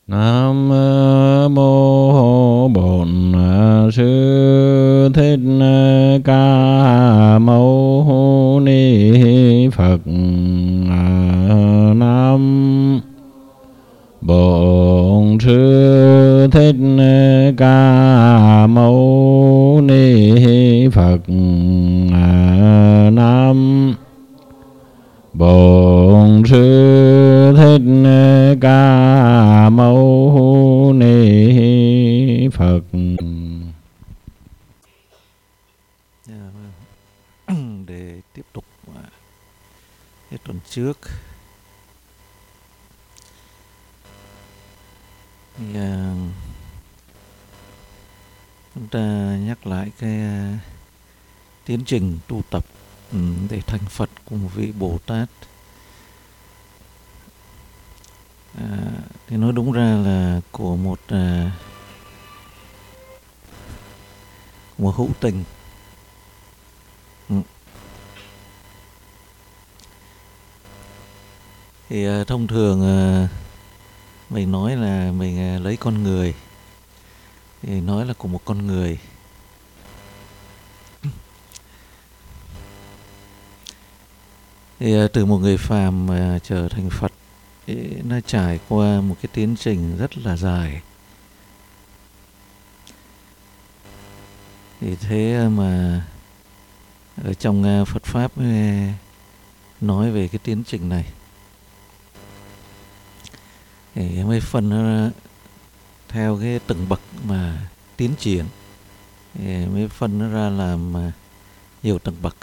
Nam mô Bổn Sư Thích Ca Mâu Ni Phật. Nam Bổn Sư Thích Ca Mâu Ni Phật. Nam Bổn Sư Thích Ca Mâu Ni Phật. Để tiếp tục cái tuần trước thì chúng ta nhắc lại cái tiến trình tu tập để thành Phật của một vị Bồ Tát. Thì nói đúng ra là của một hữu tình. Thì thông thường mình nói là mình lấy con người thì nói là của một con người. Thì từ một người phàm mà trở thành Phật thì nó trải qua một cái tiến trình rất là dài. Thì thế mà ở trong Phật Pháp nói về cái tiến trình này thì mới phân nó theo cái từng bậc mà tiến triển, thì mới phân nó ra làm nhiều tầng bậc.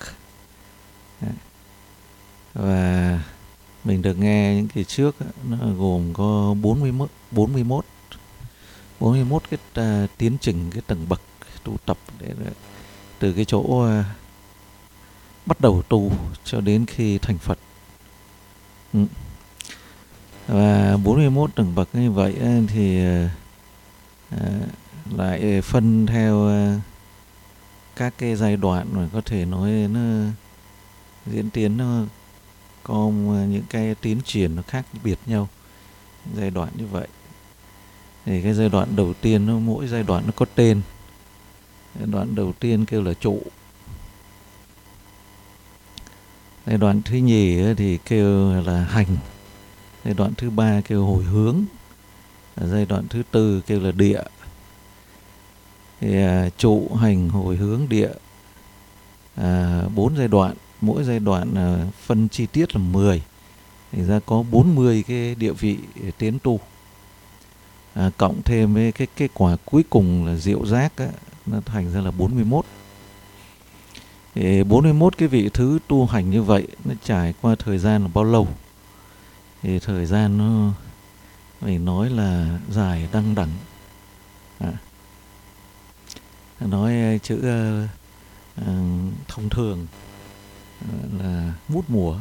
Và mình được nghe những kỳ trước nó gồm có 41 cái tiến trình, cái tầng bậc tu tập để từ cái chỗ bắt đầu tu cho đến khi thành Phật. Và 41 tầng bậc như vậy thì lại phân theo các cái giai đoạn mà có thể nói nó diễn tiến, nó có những cái tiến triển nó khác biệt nhau. Giai đoạn như vậy thì cái giai đoạn đầu tiên mỗi giai đoạn nó có tên. Giai đoạn đầu tiên kêu là trụ. Giai đoạn thứ nhì thì kêu là hành. Giai đoạn thứ ba kêu hồi hướng. Giai đoạn thứ tư kêu là địa. Thì trụ, hành, hồi hướng, địa, 4 giai đoạn. Mỗi giai đoạn phân chi tiết là 10. Thì ra có 40 cái địa vị tiến tu. Cộng thêm với cái kết quả cuối cùng là diệu giác nó thành ra là 41. Thì 41 cái vị thứ tu hành như vậy nó trải qua thời gian là bao lâu? Thì thời gian nó mình nói là dài đăng đẳng. Nói chữ thông thường là mút mùa.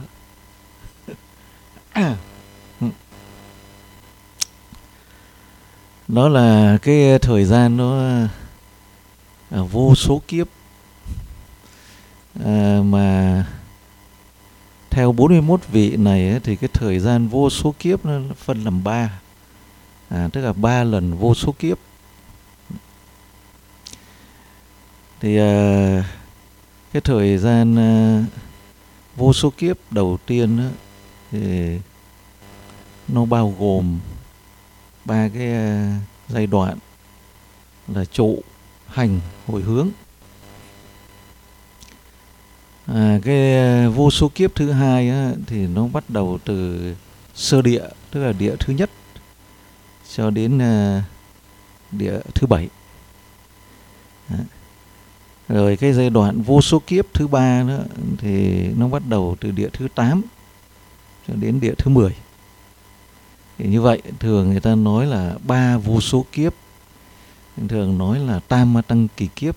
Đó là cái thời gian nó vô số kiếp. Mà theo 41 vị này thì cái thời gian vô số kiếp nó phân làm 3. Tức là 3 lần vô số kiếp. Thì cái thời gian vô số kiếp đầu tiên thì nó bao gồm 3 cái giai đoạn là trụ, hành, hồi hướng. Cái vô số kiếp thứ hai thì nó bắt đầu từ sơ địa, tức là địa thứ nhất, cho đến địa thứ 7. Rồi cái giai đoạn vô số kiếp thứ ba nữa thì nó bắt đầu từ địa thứ 8 cho đến địa thứ 10. Thì như vậy thường người ta nói là 3 vô số kiếp, thường nói là tam ma tăng kỳ kiếp.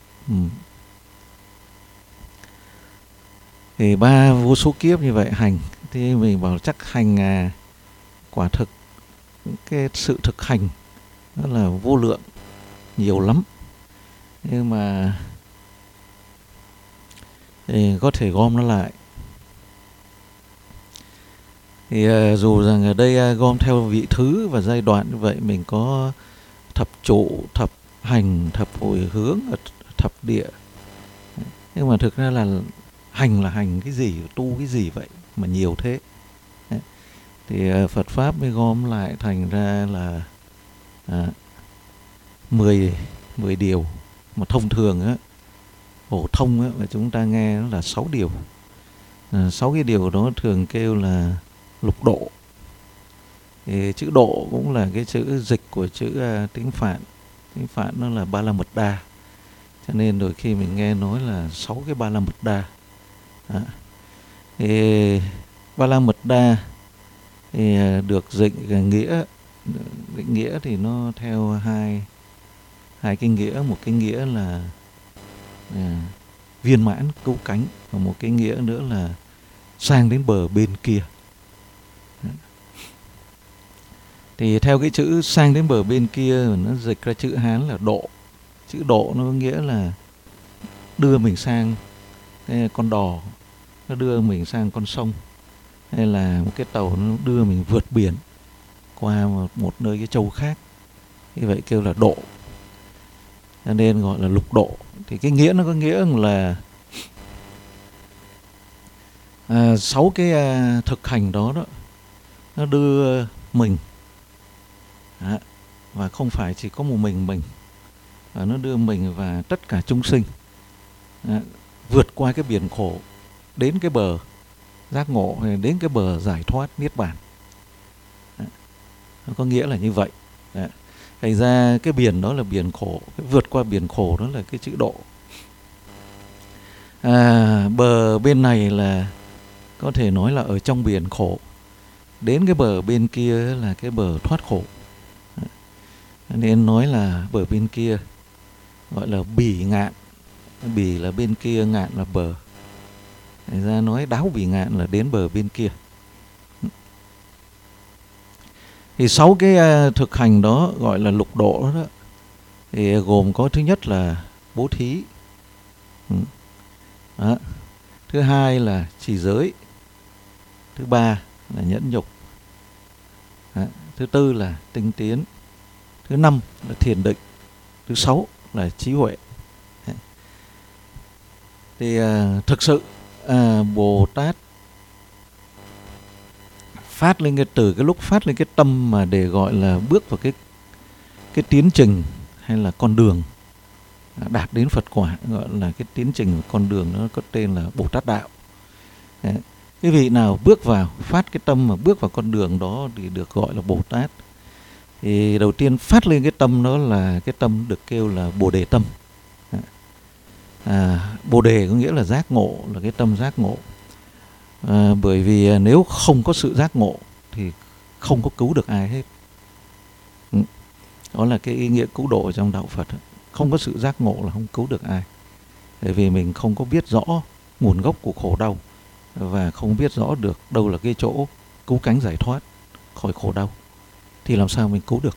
Thì 3 vô số kiếp như vậy hành. Thì mình bảo chắc hành quả thực cái sự thực hành nó là vô lượng, nhiều lắm. Nhưng mà thì có thể gom nó lại. Thì dù rằng ở đây gom theo vị thứ và giai đoạn như vậy, mình có thập trụ, thập hành, thập hồi hướng, thập địa, nhưng mà thực ra là hành cái gì, tu cái gì vậy mà nhiều thế. Thì Phật Pháp mới gom lại thành ra là 10 điều, mà thông thường á, phổ thông á, mà chúng ta nghe nó là 6 điều. 6 cái điều đó thường kêu là lục độ. Thì chữ độ cũng là cái chữ dịch của chữ tiếng Phạn. Tiếng Phạn nó là Ba La Mật Đa, cho nên đôi khi mình nghe nói là 6 cái Ba La Mật Đa. Thì Ba La Mật Đa thì được định nghĩa thì nó theo hai cái nghĩa. Một cái nghĩa là viên mãn cứu cánh, và một cái nghĩa nữa là sang đến bờ bên kia. Thì theo cái chữ sang đến bờ bên kia, nó dịch ra chữ Hán là độ. Chữ độ nó có nghĩa là đưa mình sang con đò, nó đưa mình sang con sông, hay là một cái tàu nó đưa mình vượt biển qua một nơi cái châu khác. Như vậy kêu là độ, cho nên gọi là lục độ. Thì cái nghĩa nó có nghĩa là 6 cái thực hành đó nó đưa mình, và không phải chỉ có một mình, nó đưa mình và tất cả chúng sinh vượt qua cái biển khổ đến cái bờ giác ngộ, hay đến cái bờ giải thoát niết bàn. Nó có nghĩa là như vậy. Thành ra cái biển đó là biển khổ, cái vượt qua biển khổ đó là cái chữ độ. Bờ bên này là có thể nói là ở trong biển khổ, đến cái bờ bên kia là cái bờ thoát khổ. Nên nói là bờ bên kia gọi là bỉ ngạn. Bỉ là bên kia, ngạn là bờ. Thành ra nói đáo bỉ ngạn là đến bờ bên kia. Thì 6 cái thực hành đó gọi là lục độ đó, thì gồm có thứ nhất là bố thí, thứ hai là trì giới, thứ ba là nhẫn nhục, thứ tư là tinh tiến, thứ năm là thiền định, thứ 6 là trí huệ. Thì thực sự Bồ Tát phát lên từ cái lúc phát lên cái tâm mà để gọi là bước vào cái tiến trình hay là con đường đạt đến Phật quả, gọi là cái tiến trình con đường, nó có tên là Bồ Tát đạo. Cái vị nào bước vào, phát cái tâm mà bước vào con đường đó thì được gọi là Bồ Tát. Thì đầu tiên phát lên cái tâm đó là cái tâm được kêu là Bồ Đề tâm. Bồ Đề có nghĩa là giác ngộ, là cái tâm giác ngộ. Bởi vì nếu không có sự giác ngộ thì không có cứu được ai hết. Đó là cái ý nghĩa cứu độ trong đạo Phật. Không có sự giác ngộ là không cứu được ai. Bởi vì mình không có biết rõ nguồn gốc của khổ đau, và không biết rõ được đâu là cái chỗ cứu cánh giải thoát khỏi khổ đau, thì làm sao mình cứu được.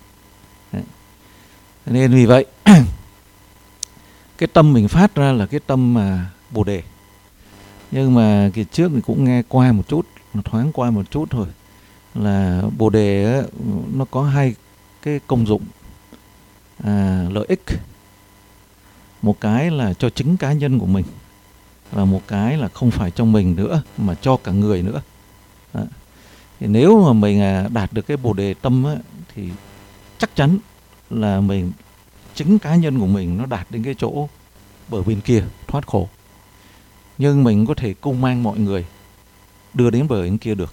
Nên vì vậy cái tâm mình phát ra là cái tâm mà Bồ Đề. Nhưng mà kỳ trước mình cũng nghe qua một chút, thoáng qua một chút thôi, là Bồ Đề ấy, nó có hai cái công dụng lợi ích. Một cái là cho chính cá nhân của mình, và một cái là không phải cho mình nữa mà cho cả người nữa. Thì nếu mà mình đạt được cái Bồ Đề tâm ấy, thì chắc chắn là mình, chính cá nhân của mình nó đạt đến cái chỗ bờ bên kia thoát khổ. Nhưng mình có thể cung mang mọi người đưa đến bờ bên kia được.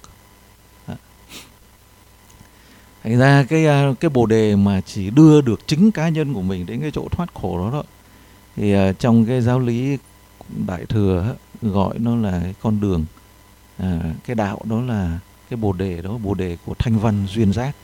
Thành ra cái Bồ Đề mà chỉ đưa được chính cá nhân của mình đến cái chỗ thoát khổ đó, thì trong cái giáo lý Đại Thừa gọi nó là cái con đường, cái đạo đó là cái Bồ Đề đó, Bồ Đề của thanh văn duyên giác.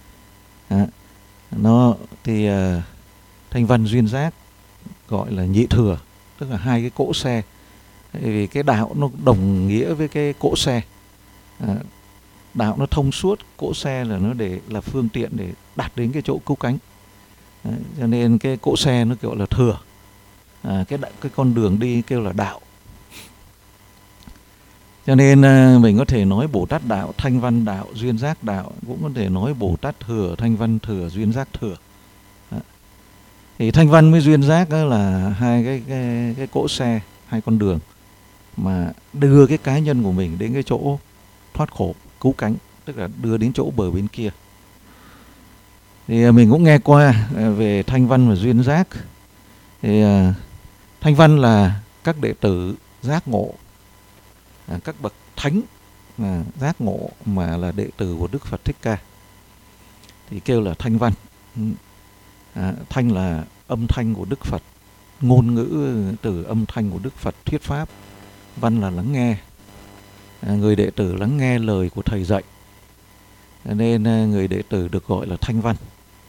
Nó thì thanh văn duyên giác gọi là nhị thừa, tức là hai cái cỗ xe. Vì cái đạo nó đồng nghĩa với cái cỗ xe. Đạo nó thông suốt, cỗ xe là nó để là phương tiện để đạt đến cái chỗ cứu cánh. Cho nên cái cỗ xe nó kiểu là thừa, cái con đường đi kêu là đạo. Cho Cho nên mình có thể nói Bồ Tát đạo, Thanh Văn đạo, Duyên Giác đạo, cũng có thể nói Bồ Tát thừa, Thanh Văn thừa, Duyên Giác thừa. Thì Thanh Văn với Duyên Giác là hai cái cỗ xe, hai con đường mà đưa cái cá nhân của mình đến cái chỗ thoát khổ, cứu cánh, tức là đưa đến chỗ bờ bên kia. Thì mình cũng nghe qua về Thanh Văn và Duyên Giác. Thì Thanh Văn là các đệ tử giác ngộ, các bậc thánh giác ngộ mà là đệ tử của Đức Phật Thích Ca thì kêu là Thanh Văn. Thanh là âm thanh của Đức Phật, ngôn ngữ từ âm thanh của Đức Phật thuyết pháp. Văn là lắng nghe, người đệ tử lắng nghe lời của thầy dạy, nên người đệ tử được gọi là Thanh Văn.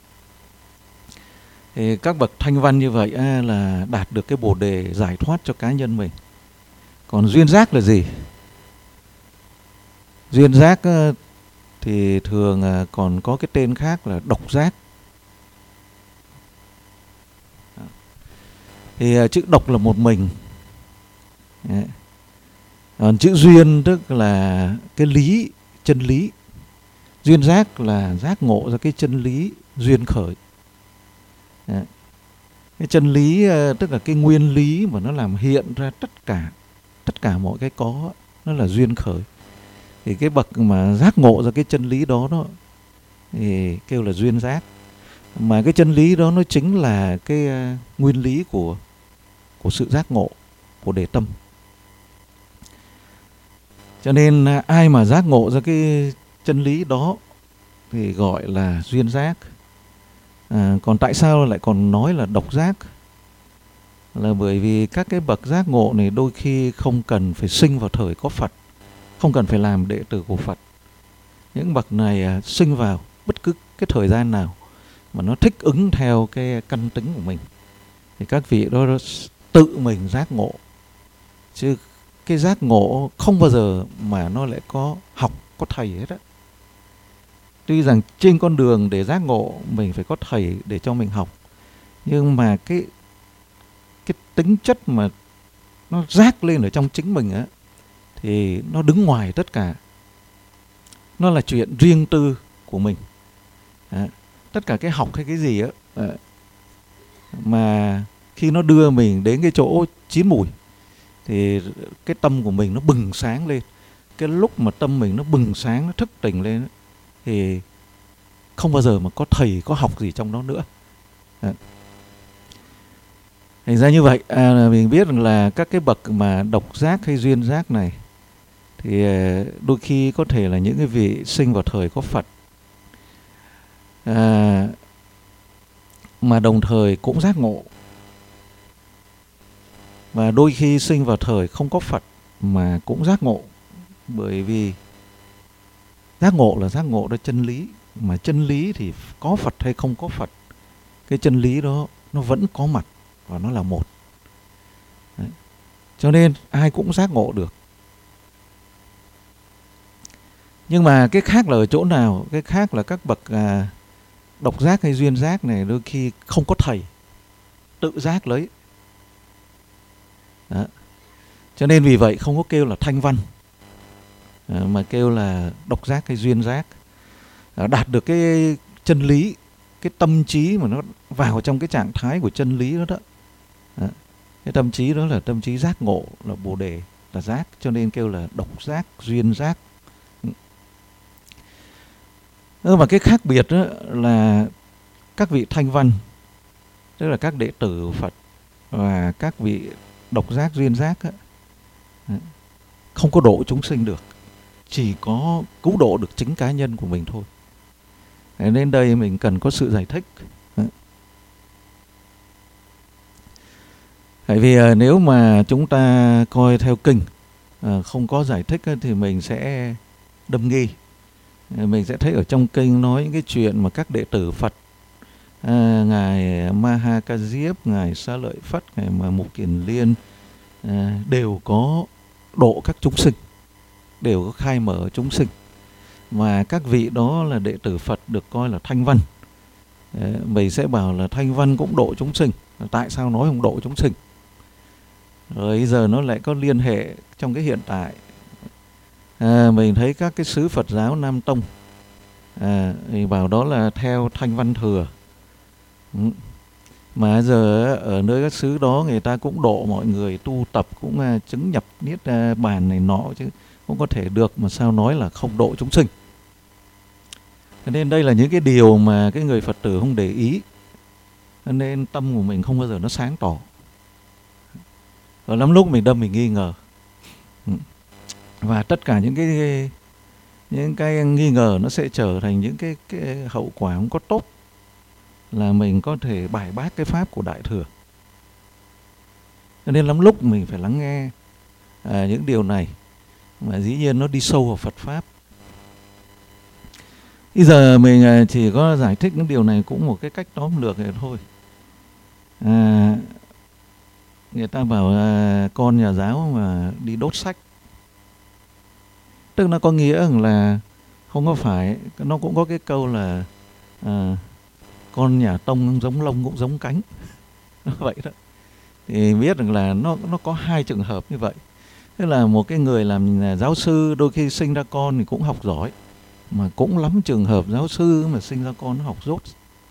Thì các bậc Thanh Văn như vậy là đạt được cái bồ đề giải thoát cho cá nhân mình. Còn Duyên Giác là gì? Duyên Giác thì thường còn có cái tên khác là Độc Giác. Thì chữ độc là một mình. Còn chữ duyên tức là cái lý, chân lý. Duyên giác là giác ngộ ra cái chân lý duyên khởi. Cái chân lý tức là cái nguyên lý mà nó làm hiện ra tất cả mọi cái có, nó là duyên khởi. Thì cái bậc mà giác ngộ ra cái chân lý đó thì kêu là duyên giác. Mà cái chân lý đó nó chính là cái nguyên lý của sự giác ngộ, của đề tâm. Cho nên ai mà giác ngộ ra cái chân lý đó thì gọi là duyên giác. Còn tại sao lại còn nói là độc giác? Là bởi vì các cái bậc giác ngộ này đôi khi không cần phải sinh vào thời có Phật, không cần phải làm đệ tử của Phật. Những bậc này sinh vào bất cứ cái thời gian nào mà nó thích ứng theo cái căn tính của mình thì các vị đó tự mình giác ngộ. Chứ cái giác ngộ không bao giờ mà nó lại có học, có thầy hết á. Tuy rằng trên con đường để giác ngộ mình phải có thầy để cho mình học, nhưng mà cái tính chất mà nó giác lên ở trong chính mình á thì nó đứng ngoài tất cả. Nó là chuyện riêng tư của mình. Tất cả cái học hay cái gì á mà khi nó đưa mình đến cái chỗ chín mùi thì cái tâm của mình nó bừng sáng lên. Cái lúc mà tâm mình nó bừng sáng, nó thức tỉnh lên thì không bao giờ mà có thầy, có học gì trong đó nữa. Thành ra như vậy mình biết rằng là các cái bậc mà độc giác hay duyên giác này thì đôi khi có thể là những cái vị sinh vào thời có Phật, mà đồng thời cũng giác ngộ. Và đôi khi sinh vào thời không có Phật mà cũng giác ngộ. Bởi vì giác ngộ là giác ngộ ra chân lý. Mà chân lý thì có Phật hay không có Phật, cái chân lý đó nó vẫn có mặt và nó là một. Đấy. Cho nên ai cũng giác ngộ được. Nhưng mà cái khác là ở chỗ nào? Cái khác là các bậc độc giác hay duyên giác này đôi khi không có thầy, tự giác lấy. Đó. Cho nên vì vậy không có kêu là thanh văn, mà kêu là độc giác hay duyên giác. Đạt được cái chân lý, cái tâm trí mà nó vào trong cái trạng thái của chân lý đó. Cái tâm trí đó là tâm trí giác ngộ, là bồ đề, là giác. Cho nên kêu là độc giác, duyên giác. Và cái khác biệt đó là các vị thanh văn, tức là các đệ tử của Phật, và các vị độc giác, duyên giác không có độ chúng sinh được, chỉ có cứu độ được chính cá nhân của mình thôi. Nên đây mình cần có sự giải thích. Tại vì nếu mà chúng ta coi theo kinh không có giải thích thì mình sẽ đâm nghi. Mình sẽ thấy ở trong kinh nói những cái chuyện mà các đệ tử Phật, Ngài Maha Ca Diếp, Ngài Xá Lợi Phất, Ngài mà Mục Kiền Liên đều có độ các chúng sinh, đều có khai mở chúng sinh. Mà các vị đó là đệ tử Phật được coi là thanh văn. Mình sẽ bảo là thanh văn cũng độ chúng sinh. Tại sao nói không độ chúng sinh? Rồi giờ nó lại có liên hệ trong cái hiện tại. Mình thấy các cái xứ Phật giáo Nam Tông thì bảo đó là theo Thanh Văn Thừa. Mà giờ ở nơi các xứ đó người ta cũng độ mọi người tu tập, cũng chứng nhập niết bàn này nọ chứ cũng có thể được, mà sao nói là không độ chúng sinh. Cho nên đây là những cái điều mà cái người Phật tử không để ý, cho nên tâm của mình không bao giờ nó sáng tỏ. Rồi lắm lúc mình đâm mình nghi ngờ, và tất cả những cái nghi ngờ nó sẽ trở thành những cái hậu quả không có tốt, là mình có thể bài bác cái pháp của Đại Thừa. Cho nên lắm lúc mình phải lắng nghe những điều này, mà dĩ nhiên nó đi sâu vào Phật pháp. Bây giờ mình chỉ có giải thích những điều này cũng một cái cách tóm lược này thôi. Người ta bảo con nhà giáo mà đi đốt sách, tức nó có nghĩa là không có phải, nó cũng có cái câu là con nhà Tông giống lông cũng giống cánh. Nó vậy đó. Thì biết rằng là nó có hai trường hợp như vậy. Tức là một cái người làm giáo sư đôi khi sinh ra con thì cũng học giỏi, mà cũng lắm trường hợp giáo sư mà sinh ra con nó học dốt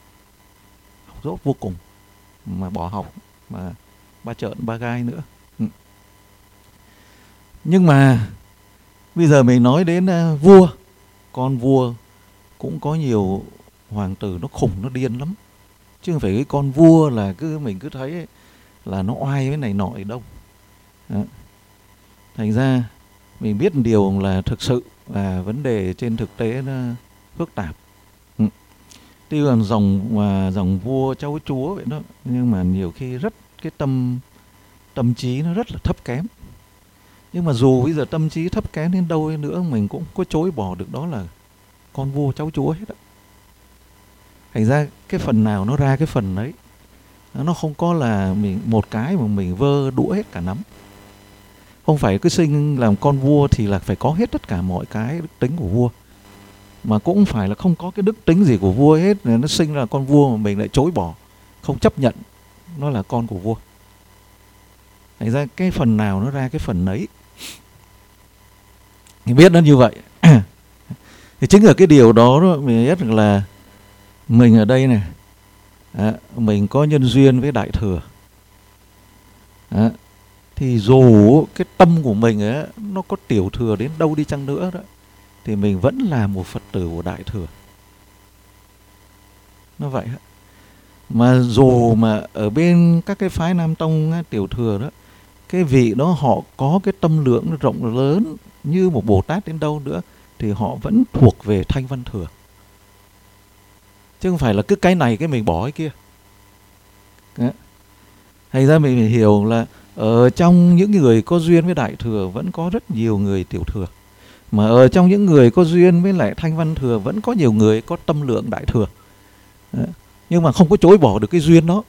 vô cùng, mà bỏ học, mà ba trợn ba gai nữa. Nhưng mà bây giờ mình nói đến vua, con vua cũng có nhiều hoàng tử nó khùng, nó điên lắm, chứ không phải cái con vua là mình cứ thấy ấy, là nó oai với này nọ đâu. Đó. Thành ra mình biết một điều là thực sự và vấn đề trên thực tế nó phức tạp. Tuy là dòng vua cháu chúa vậy đó, nhưng mà nhiều khi rất cái tâm trí nó rất là thấp kém. Nhưng mà dù bây giờ tâm trí thấp kém đến đâu nữa, mình cũng có chối bỏ được đó là con vua cháu chúa hết á. Thành ra cái phần nào nó ra cái phần ấy, nó không có là mình một cái mà mình vơ đũa hết cả nắm. Không phải cứ sinh làm con vua thì là phải có hết tất cả mọi cái đức tính của vua, mà cũng phải là không có cái đức tính gì của vua hết. Nó sinh ra con vua mà mình lại chối bỏ, không chấp nhận nó là con của vua. Thành ra cái phần nào nó ra cái phần ấy, mình biết nó như vậy. Thì chính là cái điều đó mình biết được là mình ở đây này, mình có nhân duyên với Đại Thừa. Thì dù cái tâm của mình ấy, nó có tiểu thừa đến đâu đi chăng nữa đó, thì mình vẫn là một Phật tử của Đại Thừa. Nó vậy. Mà dù mà ở bên các cái phái Nam Tông tiểu thừa đó, cái vị đó họ có cái tâm lượng rộng lớn như một Bồ Tát đến đâu nữa, thì họ vẫn thuộc về Thanh Văn Thừa. Chứ không phải là cứ cái này cái mình bỏ cái kia. Thành ra mình phải hiểu là ở trong những người có duyên với Đại Thừa vẫn có rất nhiều người tiểu thừa. Mà ở trong những người có duyên với lại Thanh Văn Thừa vẫn có nhiều người có tâm lượng Đại Thừa. Nhưng mà không có chối bỏ được cái duyên đó.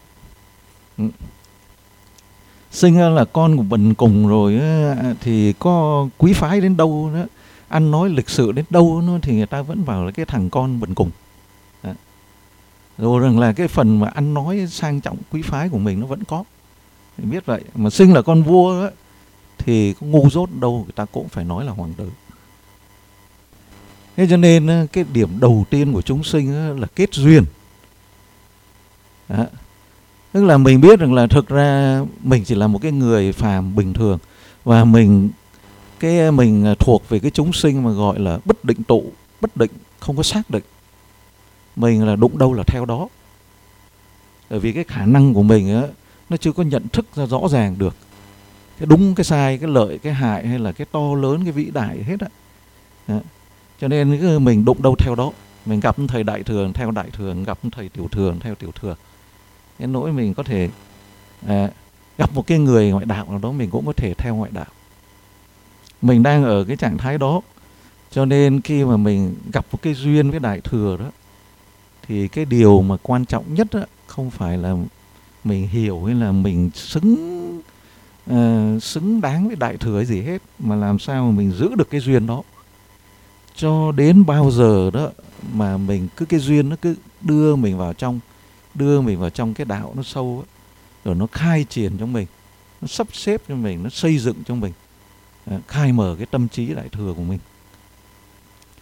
Sinh ra là con của bần cùng rồi thì có quý phái đến đâu nữa, ăn nói lịch sự đến đâu nữa, thì người ta vẫn bảo là cái thằng con bần cùng. Rồi rằng là cái phần mà ăn nói sang trọng quý phái của mình nó vẫn có. Mình biết vậy. Mà sinh là con vua đó, thì có ngu dốt đâu người ta cũng phải nói là hoàng tử. Thế cho nên cái điểm đầu tiên của chúng sinh là kết duyên. Đó. Tức là mình biết rằng là thực ra mình chỉ là một cái người phàm bình thường, và mình thuộc về cái chúng sinh mà gọi là bất định tụ, bất định, không có xác định. Mình là đụng đâu là theo đó. Bởi vì cái khả năng của mình á, nó chưa có nhận thức ra rõ ràng được cái đúng, cái sai, cái lợi, cái hại, hay là cái to lớn, cái vĩ đại hết á. Cho nên mình đụng đâu theo đó. Mình gặp thầy Đại Thừa theo Đại Thừa, gặp thầy Tiểu Thừa theo Tiểu Thừa. Đến nỗi mình có thể gặp một cái người ngoại đạo nào đó, mình cũng có thể theo ngoại đạo. Mình đang ở cái trạng thái đó. Cho nên khi mà mình gặp một cái duyên với Đại Thừa đó, thì cái điều mà quan trọng nhất đó, không phải là mình hiểu hay là mình xứng đáng với Đại Thừa hay gì hết, mà làm sao mà mình giữ được cái duyên đó. Cho đến bao giờ đó mà mình cứ cái duyên nó cứ đưa mình vào trong cái đạo nó sâu ấy, rồi nó khai triển cho mình, nó sắp xếp cho mình, nó xây dựng cho mình, khai mở cái tâm trí Đại Thừa của mình.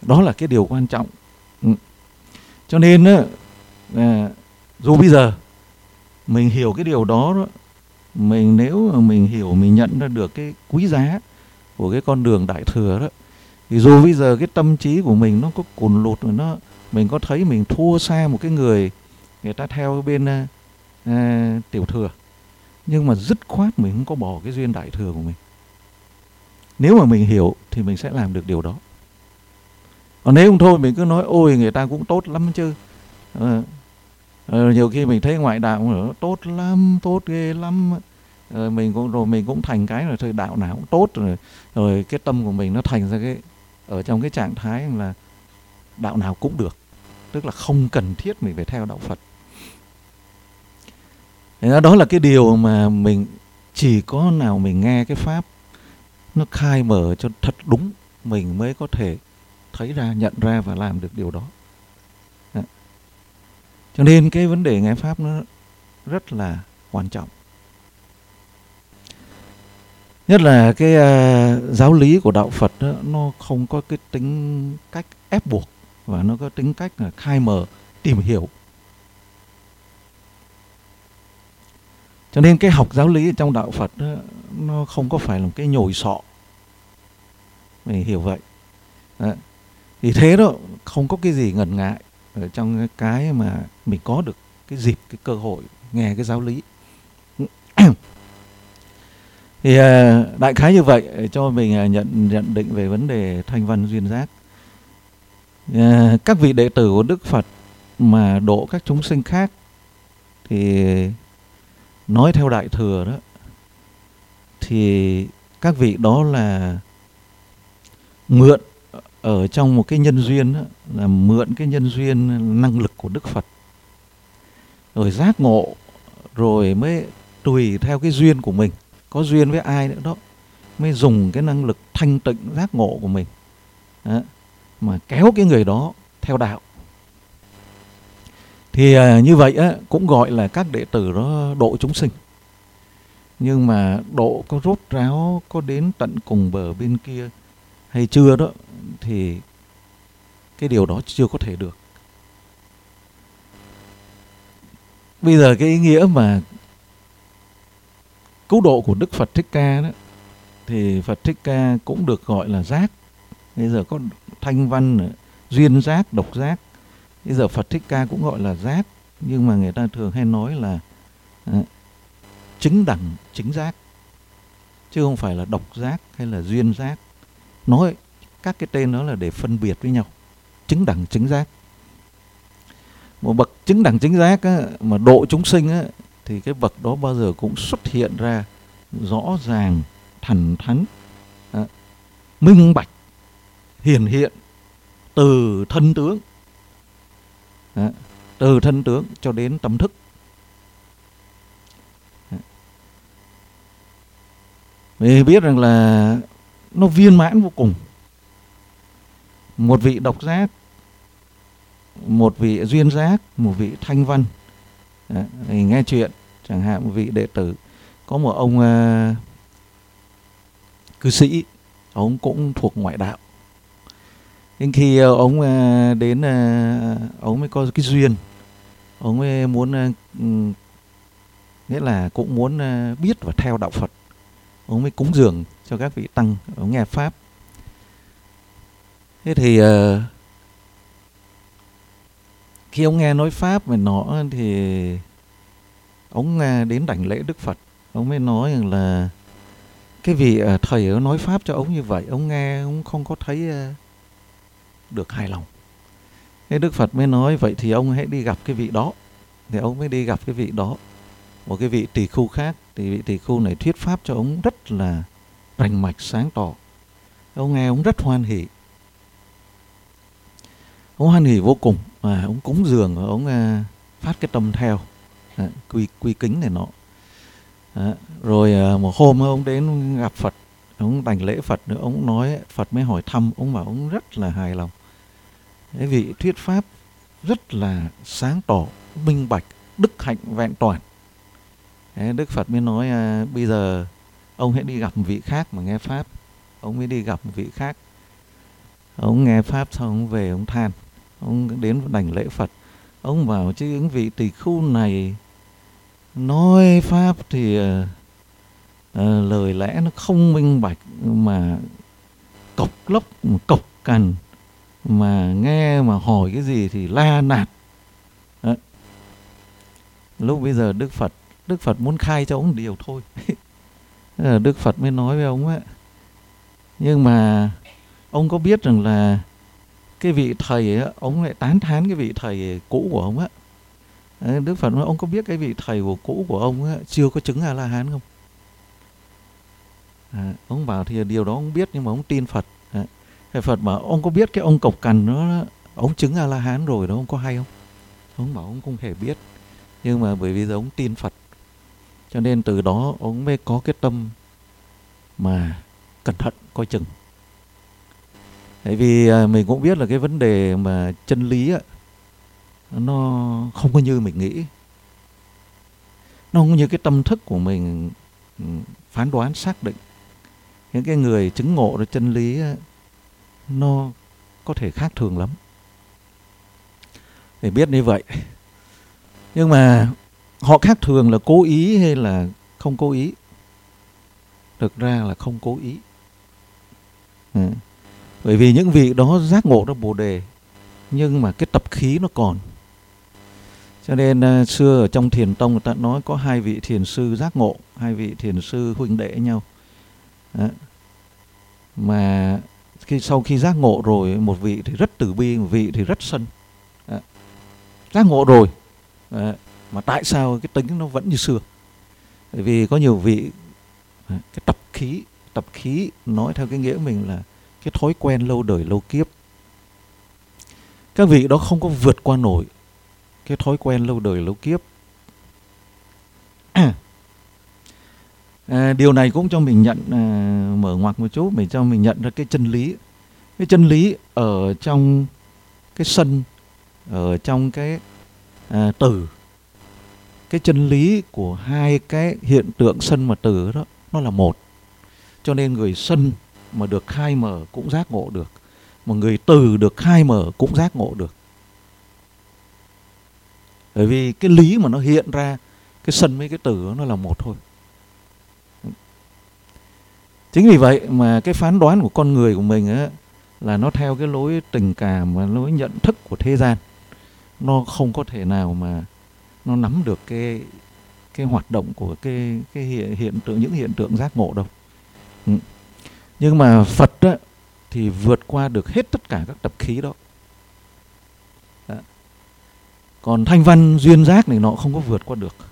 Đó là cái điều quan trọng. Cho nên dù bây giờ mình hiểu cái điều đó, nếu mà mình hiểu, mình nhận ra được cái quý giá của cái con đường Đại Thừa đó, thì dù bây giờ cái tâm trí của mình nó có cùn lụt, mình có thấy mình thua xa một cái người ta theo bên Tiểu Thừa, nhưng mà dứt khoát mình không có bỏ cái duyên Đại Thừa của mình. Nếu mà mình hiểu thì mình sẽ làm được điều đó. Còn nếu không thôi mình cứ nói ôi người ta cũng tốt lắm chứ. Nhiều khi mình thấy ngoại đạo nó tốt lắm, tốt ghê lắm. Mình cũng thành cái rồi thôi, đạo nào cũng tốt rồi cái tâm của mình nó thành ra cái ở trong cái trạng thái là đạo nào cũng được, tức là không cần thiết mình phải theo đạo Phật. Đó là cái điều mà mình chỉ có nào mình nghe cái pháp nó khai mở cho thật đúng, mình mới có thể thấy ra, nhận ra và làm được điều đó. Cho nên cái vấn đề nghe pháp nó rất là quan trọng. Nhất là cái giáo lý của đạo Phật đó, nó không có cái tính cách ép buộc, và nó có tính cách là khai mở, tìm hiểu. Cho nên cái học giáo lý trong đạo Phật đó, nó không có phải là một cái nhồi sọ. Mình hiểu vậy. Thì thế đó, không có cái gì ngần ngại ở trong cái mà mình có được cái dịp, cái cơ hội nghe cái giáo lý. Thì đại khái như vậy cho mình nhận định về vấn đề thanh văn duyên giác. Các vị đệ tử của Đức Phật mà độ các chúng sinh khác thì nói theo Đại Thừa đó, thì các vị đó là mượn ở trong một cái nhân duyên đó, là mượn cái nhân duyên năng lực của Đức Phật, rồi giác ngộ, rồi mới tùy theo cái duyên của mình, có duyên với ai nữa đó, mới dùng cái năng lực thanh tịnh giác ngộ của mình đó, mà kéo cái người đó theo đạo. Thì như vậy á, cũng gọi là các đệ tử đó độ chúng sinh. Nhưng mà độ có rốt ráo, có đến tận cùng bờ bên kia hay chưa đó, thì cái điều đó chưa có thể được. Bây giờ cái ý nghĩa mà cứu độ của Đức Phật Thích Ca đó, thì Phật Thích Ca cũng được gọi là giác. Bây giờ có thanh văn, duyên giác, độc giác. Bây giờ Phật Thích Ca cũng gọi là giác, nhưng mà người ta thường hay nói là chứng đẳng chứng giác, chứ không phải là độc giác hay là duyên giác. Nói các cái tên đó là để phân biệt với nhau. Chứng đẳng chứng giác. Một bậc chứng đẳng chứng giác á, mà độ chúng sinh á, thì cái bậc đó bao giờ cũng xuất hiện ra rõ ràng, thẳng thắn, minh bạch, hiển hiện từ thân tướng, từ thân tướng cho đến tâm thức. Vì biết rằng là nó viên mãn vô cùng. Một vị độc giác, một vị duyên giác, một vị thanh văn. Nghe chuyện, chẳng hạn một vị đệ tử, có một ông cư sĩ, ông cũng thuộc ngoại đạo. Nhưng khi ông đến, ông mới có cái duyên, ông mới muốn, nghĩa là cũng muốn biết và theo đạo Phật. Ông mới cúng dường cho các vị tăng, ông nghe pháp. Thế thì khi ông nghe nói pháp về nó, thì ông đến đảnh lễ Đức Phật. Ông mới nói rằng là cái vị thầy nói pháp cho ông như vậy, ông nghe ông không có thấy được hài lòng. Thế Đức Phật mới nói vậy thì ông hãy đi gặp cái vị đó. Thì ông mới đi gặp cái vị đó, một cái vị tỳ khưu khác. Thì vị tỳ khưu này thuyết pháp cho ông rất là rành mạch sáng tỏ. Ông nghe ông rất hoan hỉ. Ông hoan hỉ vô cùng, và ông cúng dường, ông phát cái tâm theo, quy kính này nọ. Rồi một hôm ông đến gặp Phật, ông đảnh lễ Phật nữa, ông nói, Phật mới hỏi thăm, ông bảo ông rất là hài lòng. Cái vị thuyết pháp rất là sáng tỏ, minh bạch, đức hạnh vẹn toàn. Đức Phật mới nói bây giờ ông hãy đi gặp một vị khác mà nghe pháp. Ông mới đi gặp một vị khác. Ông nghe pháp xong ông về ông than, ông đến đảnh lễ Phật, ông bảo chứ những vị tỳ khưu này nói pháp thì lời lẽ nó không minh bạch, mà cộc lốc, cộc cằn, mà nghe mà hỏi cái gì thì la nạt. Đấy. Lúc bây giờ Đức Phật muốn khai cho ông điều thôi. Đức Phật mới nói với ông ấy. Nhưng mà ông có biết rằng là cái vị thầy ấy, ông lại tán thán cái vị thầy cũ của ông á. Đức Phật nói ông có biết cái vị thầy cũ của ông ấy, chưa có chứng A-la-hán không? Ông bảo thì điều đó ông biết, nhưng mà ông tin Phật. Thầy Phật bảo ông có biết cái ông cộc cằn đó, ông chứng A-la-hán rồi đó, ông có hay không? Ông bảo ông không hề biết, nhưng mà bởi vì giờ ông tin Phật, cho nên từ đó ông mới có cái tâm mà cẩn thận coi chừng. Tại vì mình cũng biết là cái vấn đề mà chân lý á, nó không có như mình nghĩ, nó không như cái tâm thức của mình phán đoán xác định. Những cái người chứng ngộ được chân lý á, nó có thể khác thường lắm. Để biết như vậy. Nhưng mà họ khác thường là cố ý hay là không cố ý? Thực ra là không cố ý. Bởi vì những vị đó giác ngộ ra Bồ Đề, nhưng mà cái tập khí nó còn. Cho nên xưa ở trong Thiền Tông người ta nói có hai vị thiền sư giác ngộ, hai vị thiền sư huynh đệ nhau. Mà sau khi giác ngộ rồi, một vị thì rất từ bi, một vị thì rất sân. Giác ngộ rồi, mà tại sao cái tính nó vẫn như xưa? Bởi vì có nhiều vị cái tập khí nói theo cái nghĩa mình là cái thói quen lâu đời lâu kiếp. Các vị đó không có vượt qua nổi cái thói quen lâu đời lâu kiếp. Điều này cũng cho mình nhận, mở ngoặc một chút, mình cho mình nhận ra cái chân lý. Cái chân lý ở trong cái sân, ở trong cái tử. Cái chân lý của hai cái hiện tượng sân và tử đó, nó là một. Cho nên người sân mà được khai mở cũng giác ngộ được, mà người tử được khai mở cũng giác ngộ được. Bởi vì cái lý mà nó hiện ra, cái sân với cái tử nó là một thôi. Chính vì vậy mà cái phán đoán của con người của mình á, là nó theo cái lối tình cảm và lối nhận thức của thế gian. Nó không có thể nào mà nó nắm được cái hoạt động của cái hiện tượng, những hiện tượng giác ngộ đâu. Nhưng mà Phật á, thì vượt qua được hết tất cả các tập khí đó. Còn thanh văn duyên giác này nó không có vượt qua được.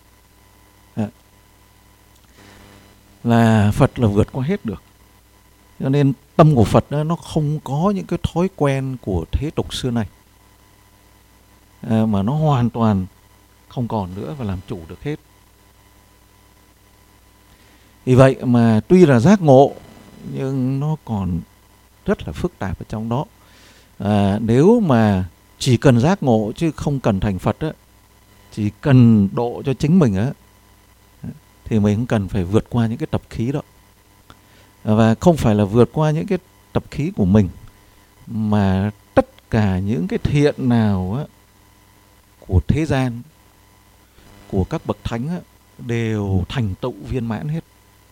Là Phật là vượt qua hết được. Cho nên tâm của Phật đó, nó không có những cái thói quen của thế tục xưa này, mà nó hoàn toàn không còn nữa và làm chủ được hết. Vì vậy mà tuy là giác ngộ, nhưng nó còn rất là phức tạp ở trong đó. Nếu mà chỉ cần giác ngộ chứ không cần thành Phật á, chỉ cần độ cho chính mình á, thì mình không cần phải vượt qua những cái tập khí đó. Và không phải là vượt qua những cái tập khí của mình, mà tất cả những cái thiện nào á, của thế gian, của các bậc thánh á, đều thành tựu viên mãn hết.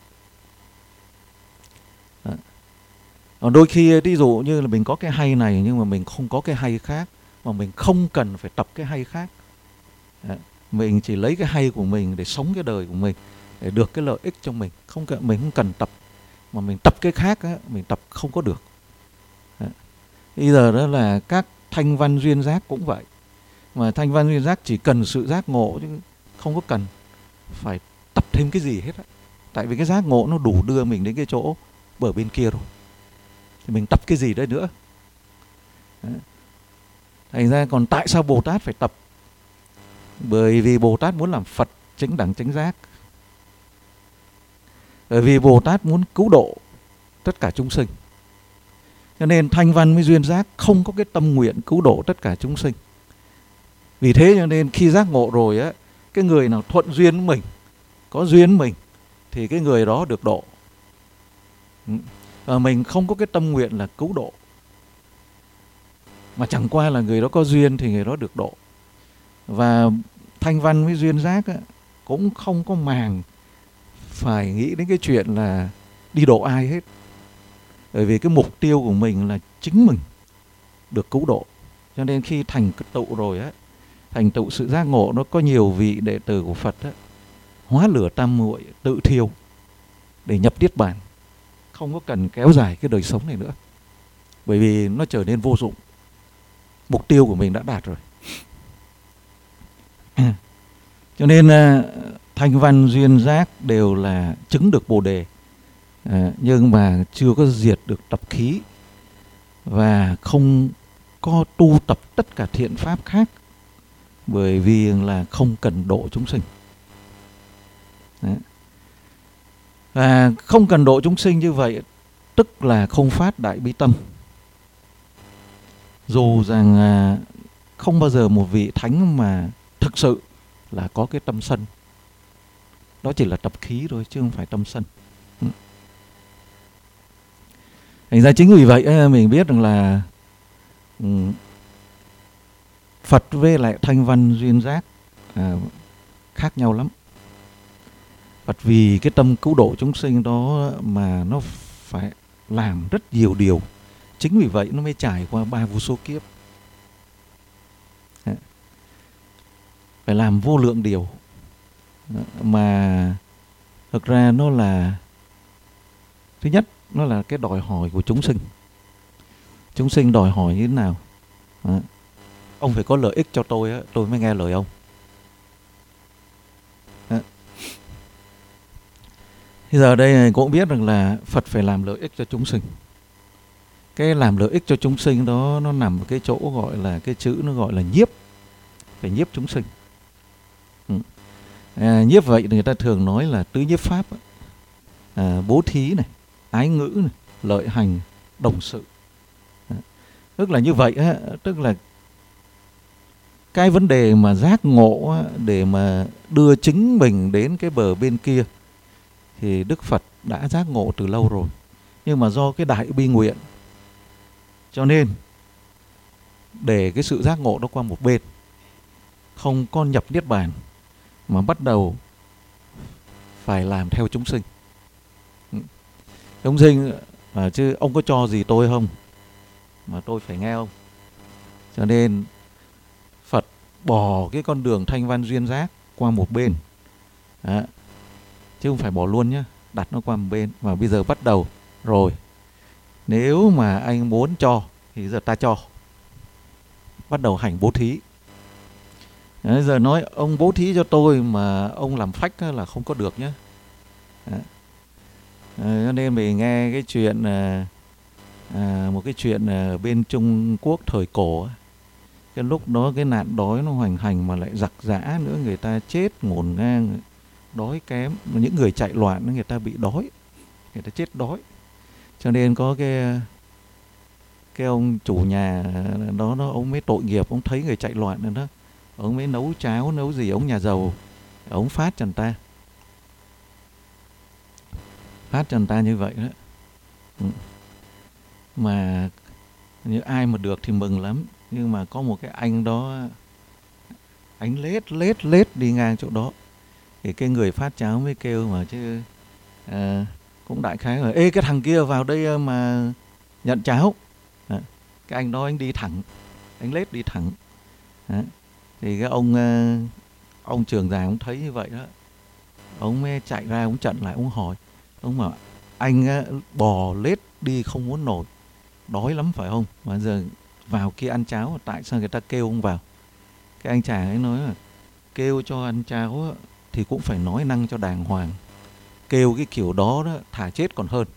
Đôi khi ví dụ như là mình có cái hay này, nhưng mà mình không có cái hay khác, mà mình không cần phải tập cái hay khác. Mình chỉ lấy cái hay của mình để sống cái đời của mình, để được cái lợi ích cho mình. Mình không cần tập, mà mình tập cái khác á, mình tập không có được. Bây giờ đó là các thanh văn duyên giác cũng vậy. Mà thanh văn duyên giác chỉ cần sự giác ngộ, chứ không có cần phải tập thêm cái gì hết á. Tại vì cái giác ngộ nó đủ đưa mình đến cái chỗ bờ bên kia rồi, thì mình tập cái gì đấy nữa. Thành ra còn tại sao Bồ Tát phải tập? Bởi vì Bồ Tát muốn làm Phật chánh đẳng chánh giác. Bởi vì Bồ Tát muốn cứu độ tất cả chúng sinh. Cho nên thanh văn với duyên giác không có cái tâm nguyện cứu độ tất cả chúng sinh. Vì thế cho nên khi giác ngộ rồi á, cái người nào thuận duyên với mình, có duyên với mình, thì cái người đó được độ. Mình không có cái tâm nguyện là cứu độ. mà chẳng qua là người đó có duyên thì người đó được độ. Và Thanh Văn với Duyên Giác á, cũng không có màng phải nghĩ đến cái chuyện là đi độ ai hết. Bởi vì cái mục tiêu của mình là chính mình được cứu độ. Cho nên khi thành tựu rồi á, thành tựu sự giác ngộ, nó có nhiều vị đệ tử của Phật á, hóa lửa tam muội tự thiêu để nhập niết bàn, không có cần kéo dài cái đời sống này nữa, bởi vì nó trở nên vô dụng. Mục tiêu của mình đã đạt rồi. Cho nên Thanh Văn Duyên Giác đều là chứng được Bồ Đề, nhưng mà chưa có diệt được tập khí và không có tu tập tất cả thiện pháp khác, bởi vì là không cần độ chúng sinh. Đấy. Và không cần độ chúng sinh như vậy tức là không phát đại bi tâm. Dù rằng không bao giờ một vị thánh mà thực sự là có cái tâm sân. Đó chỉ là tập khí thôi chứ không phải tâm sân. Thành ra chính vì vậy mình biết rằng là Phật với lại Thanh Văn Duyên Giác khác nhau lắm. Phật vì cái tâm cứu độ chúng sinh đó mà nó phải làm rất nhiều điều. Chính vì vậy nó mới trải qua 3 vô số kiếp. Phải làm vô lượng điều. Mà thực ra nó là, thứ nhất, nó là cái đòi hỏi của chúng sinh. Chúng sinh đòi hỏi như thế nào? Ông phải có lợi ích cho tôi mới nghe lời ông. Bây giờ đây cũng biết rằng là Phật phải làm lợi ích cho chúng sinh. Cái làm lợi ích cho chúng sinh đó nó nằm ở cái chỗ gọi là, cái chữ nó gọi là nhiếp. Phải nhiếp chúng sinh. Nhiếp vậy người ta thường nói là tứ nhiếp pháp, bố thí này, ái ngữ này, lợi hành, đồng sự. Tức là như vậy, tức là cái vấn đề mà giác ngộ để mà đưa chính mình đến cái bờ bên kia thì Đức Phật đã giác ngộ từ lâu rồi. Nhưng mà do cái đại bi nguyện, cho nên để cái sự giác ngộ đó qua một bên, không có nhập niết bàn, mà bắt đầu phải làm theo chúng sinh. Chúng sinh chứ ông có cho gì tôi không mà tôi phải nghe ông. Cho nên Phật bỏ cái con đường Thanh Văn Duyên Giác qua một bên. Chứ không phải bỏ luôn nhá, đặt nó qua một bên. Và bây giờ bắt đầu rồi, nếu mà anh muốn cho thì giờ ta cho. Bắt đầu hành bố thí. Bây giờ nói ông bố thí cho tôi mà ông làm phách là không có được nhá. Cho nên mình nghe cái chuyện, một cái chuyện ở bên Trung Quốc thời cổ. Cái lúc đó cái nạn đói nó hoành hành mà lại giặc giã nữa, người ta chết ngổn ngang, đói kém. Những người chạy loạn người ta bị đói, người ta chết đói. Cho nên có cái ông chủ nhà đó, ông mới tội nghiệp, ông thấy người chạy loạn nữa đó, ông mới nấu cháo nấu gì, ông nhà giàu, ông phát cho người ta. Phát cho người ta như vậy đó. Mà như ai mà được thì mừng lắm. Nhưng mà có một cái anh đó, anh lết đi ngang chỗ đó. Thì cái người phát cháo mới kêu mà chứ, cũng đại khái là: ê, cái thằng kia vào đây mà nhận cháo. Cái anh đó anh đi thẳng, anh lết đi thẳng. Thì cái ông trưởng già ông thấy như vậy đó, ông mới chạy ra, ông chặn lại, ông hỏi. Ông bảo: anh bò lết đi không muốn nổi, đói lắm phải không? Mà giờ vào kia ăn cháo, tại sao người ta kêu ông vào? Cái anh chàng ấy nói là kêu cho ăn cháo thì cũng phải nói năng cho đàng hoàng. Kêu cái kiểu đó thà chết còn hơn.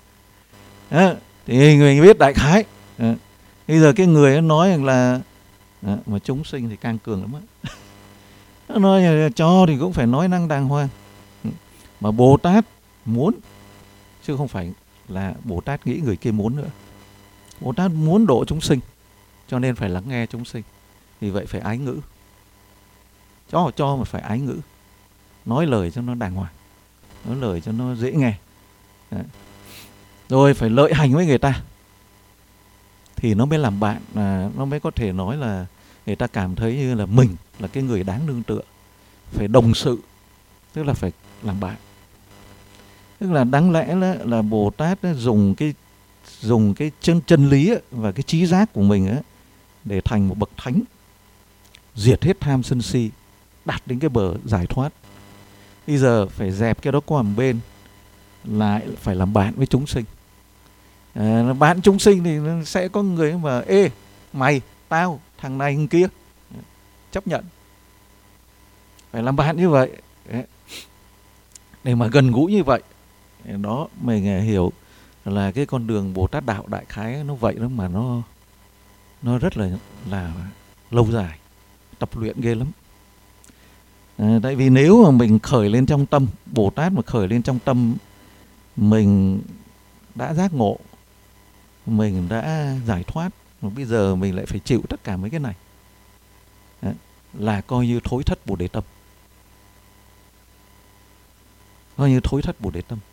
Thì mình biết đại khái. Bây giờ cái người ấy nói là mà chúng sinh thì càng cường lắm á. Nó nói là cho thì cũng phải nói năng đàng hoàng. Mà Bồ Tát muốn, chứ không phải là Bồ Tát nghĩ người kia muốn nữa. Bồ Tát muốn độ chúng sinh, cho nên phải lắng nghe chúng sinh. Vì vậy phải ái ngữ. Cho mà phải ái ngữ. Nói lời cho nó đàng hoàng, nói lời cho nó dễ nghe. Rồi phải lợi hành với người ta. thì nó mới làm bạn, nó mới có thể nói là người ta cảm thấy như là mình là cái người đáng nương tựa, phải đồng sự, tức là phải làm bạn. Tức là đáng lẽ là Bồ Tát dùng cái chân lý và cái trí giác của mình để thành một bậc thánh, diệt hết tham sân si, đạt đến cái bờ giải thoát. Bây giờ phải dẹp cái đó qua một bên, lại phải làm bạn với chúng sinh. Bạn chúng sinh thì sẽ có người mà ê mày, tao, thằng này thằng kia, chấp nhận. Phải làm bạn như vậy để mà gần gũi như vậy. Đó mình hiểu là cái con đường Bồ Tát đạo đại khái nó vậy đó, mà nó rất là lâu dài, tập luyện ghê lắm. Tại vì nếu mà mình khởi lên trong tâm, Bồ Tát mà khởi lên trong tâm, mình đã giác ngộ, mình đã giải thoát, mà bây giờ mình lại phải chịu tất cả mấy cái này, là coi như thối thất Bồ Đề tâm. Coi như thối thất Bồ Đề tâm.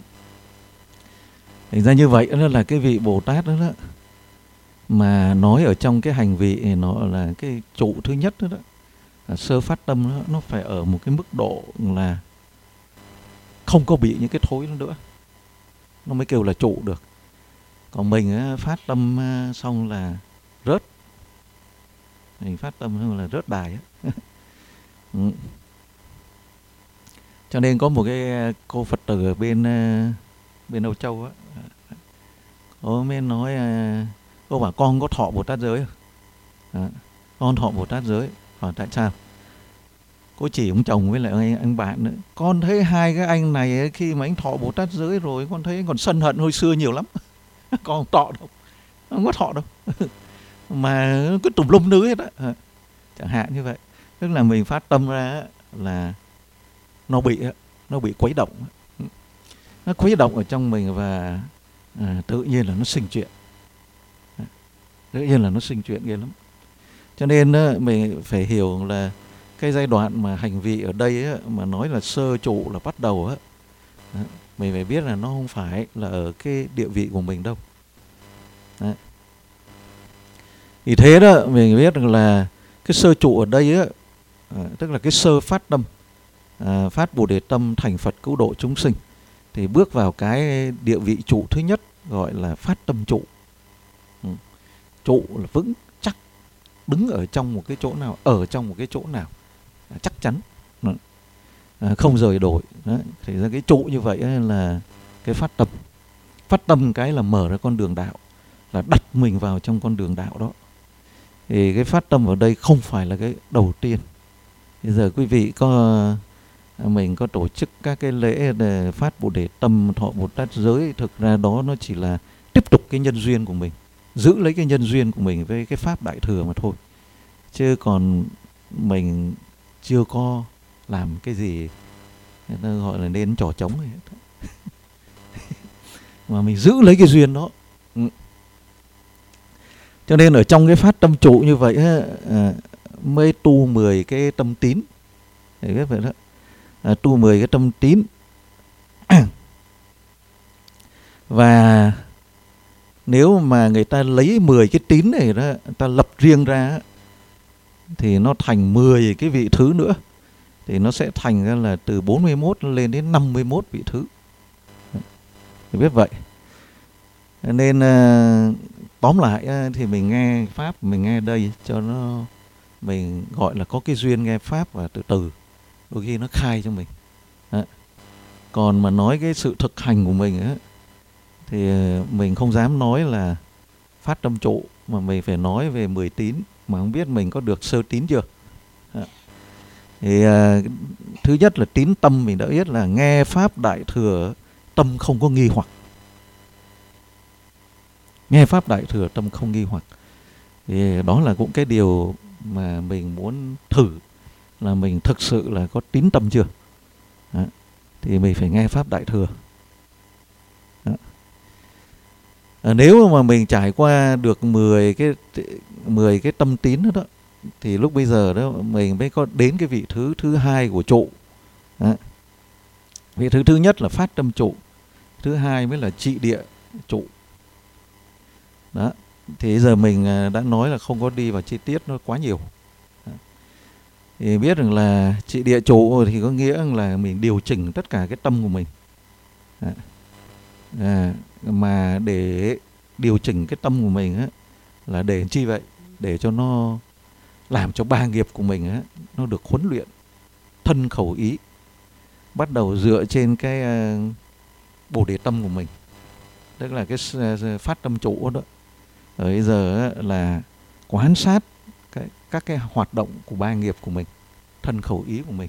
Thành ra như vậy đó là cái vị Bồ Tát đó, mà nói ở trong cái hành vị nó là cái trụ thứ nhất đó, là sơ phát tâm đó, nó phải ở một cái mức độ là không có bị những cái thối nữa, nó mới kêu là trụ được. Còn mình phát tâm xong là rớt, mình phát tâm xong là rớt đài Cho nên có một cái cô Phật tử ở bên Âu Châu cô mới nói, cô bảo con có thọ Bồ Tát giới không? Con thọ Bồ Tát giới. Hỏi tại sao? Cô chỉ ông chồng với lại anh bạn nữa. Con thấy hai cái anh này khi mà anh thọ Bồ Tát giới rồi, con thấy còn sân hận hồi xưa nhiều lắm. Con không thọ đâu, không có thọ đâu. Mà cứ tùm lum nữ hết á, chẳng hạn như vậy. Tức là mình phát tâm ra là nó bị quấy động, nó khuấy động ở trong mình, và tự nhiên là nó sinh chuyện, tự nhiên là nó sinh chuyện ghê lắm. Cho nên mình phải hiểu là cái giai đoạn mà hành vị ở đây mà nói là sơ trụ là bắt đầu mình phải biết là nó không phải là ở cái địa vị của mình đâu. Thì thế đó, mình biết rằng là cái sơ trụ ở đây tức là cái sơ phát tâm, phát Bồ Đề tâm thành Phật cứu độ chúng sinh, thì bước vào cái địa vị trụ thứ nhất, gọi là phát tâm trụ. Trụ là vững chắc, đứng ở trong một cái chỗ nào, ở trong một cái chỗ nào chắc chắn, không rời đổi. Thì ra cái trụ như vậy là cái phát tâm. Phát tâm cái là mở ra con đường đạo, là đặt mình vào trong con đường đạo đó. Thì cái phát tâm ở đây không phải là cái đầu tiên. Bây giờ quý vị mình có tổ chức các cái lễ để phát Bồ Đề tâm, thọ Bồ Tát giới, thực ra đó nó chỉ là tiếp tục cái nhân duyên của mình, giữ lấy cái nhân duyên của mình với cái pháp đại thừa mà thôi. Chứ còn mình chưa có làm cái gì người ta gọi là nên trò trống ấy. Mà mình giữ lấy cái duyên đó. Cho nên ở trong cái phát tâm trụ như vậy mới tu 10 cái tâm tín. Để biết vậy đó. Tu 10 cái tâm tín. Và nếu mà người ta lấy 10 cái tín này đó, người ta lập riêng ra, thì nó thành 10 cái vị thứ nữa. Thì nó sẽ thành ra là từ 41 lên đến 51 vị thứ. Thì biết vậy. Nên tóm lại thì mình nghe Pháp, mình nghe đây cho nó, mình gọi là có cái duyên nghe Pháp, và từ từ đôi khi nó khai cho mình. Còn mà nói cái sự thực hành của mình thì mình không dám nói là phát tâm trụ, mà mình phải nói về 10 tín, mà không biết mình có được sơ tín chưa. Thì thứ nhất là tín tâm, mình đã biết là nghe Pháp đại thừa tâm không có nghi hoặc. Nghe Pháp đại thừa tâm không nghi hoặc. Thì đó là cũng cái điều mà mình muốn thử, là mình thực sự là có tín tâm chưa. Thì mình phải nghe Pháp đại thừa. Nếu mà mình trải qua được 10 cái tâm tín đó, thì lúc bây giờ đó mình mới có đến cái vị thứ hai của trụ. Vị thứ nhất là phát tâm trụ, thứ hai mới là trị địa trụ. Đó, Thì giờ mình đã nói là không có đi vào chi tiết nó quá nhiều. Thì biết rằng là trị địa chủ thì có nghĩa là mình điều chỉnh tất cả cái tâm của mình. Mà để điều chỉnh cái tâm của mình á, là để chi vậy? Để cho nó làm cho ba nghiệp của mình á, nó được huấn luyện thân khẩu ý, bắt đầu dựa trên cái bồ đề tâm của mình, tức là cái phát tâm trụ đó. Bây giờ á, là quan sát các cái hoạt động của ba nghiệp của mình, thân khẩu ý của mình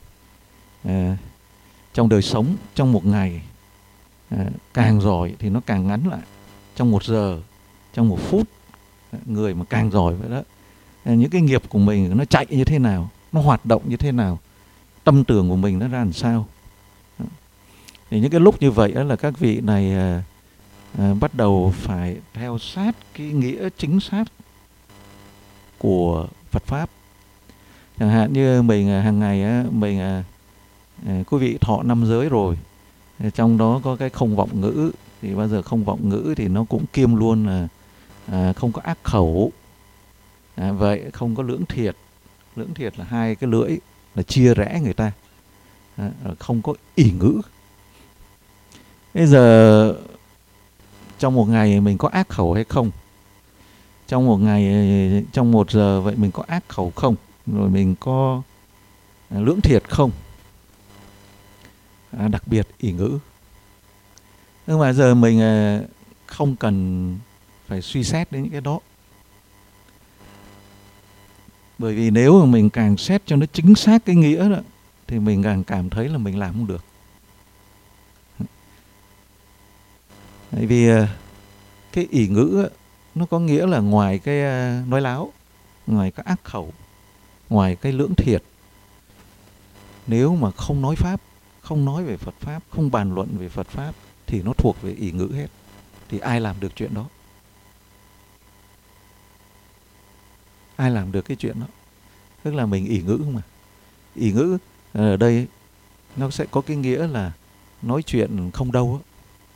trong đời sống. Trong một ngày càng giỏi thì nó càng ngắn lại, trong 1 giờ, trong 1 phút. Người mà càng giỏi vậy đó, những cái nghiệp của mình nó chạy như thế nào, nó hoạt động như thế nào, tâm tưởng của mình nó ra làm sao. Thì những cái lúc như vậy đó là các vị này bắt đầu phải theo sát cái nghĩa chính xác của Phật Pháp. Chẳng hạn như mình hàng ngày á, mình quý vị thọ 5 giới rồi, trong đó có cái không vọng ngữ. Thì bao giờ không vọng ngữ thì nó cũng kiêm luôn là không có ác khẩu, vậy không có lưỡng thiệt. Lưỡng thiệt là 2 cái lưỡi là chia rẽ người ta, không có ỷ ngữ. Bây giờ trong một ngày mình có ác khẩu hay không? Trong một ngày, trong 1 giờ vậy mình có ác khẩu không? Rồi mình có lưỡng thiệt không? Đặc biệt ỷ ngữ. Nhưng mà giờ mình không cần phải suy xét đến những cái đó. Bởi vì nếu mà mình càng xét cho nó chính xác cái nghĩa đó, thì mình càng cảm thấy là mình làm không được. Bởi vì cái ỷ ngữ nó có nghĩa là ngoài cái nói láo, ngoài cái ác khẩu, ngoài cái lưỡng thiệt, nếu mà không nói Pháp, không nói về Phật Pháp, không bàn luận về Phật Pháp, thì nó thuộc về ỷ ngữ hết. Thì ai làm được chuyện đó? Ai làm được cái chuyện đó? Tức là mình ỷ ngữ mà. Ỷ ngữ ở đây nó sẽ có cái nghĩa là nói chuyện không đâu á.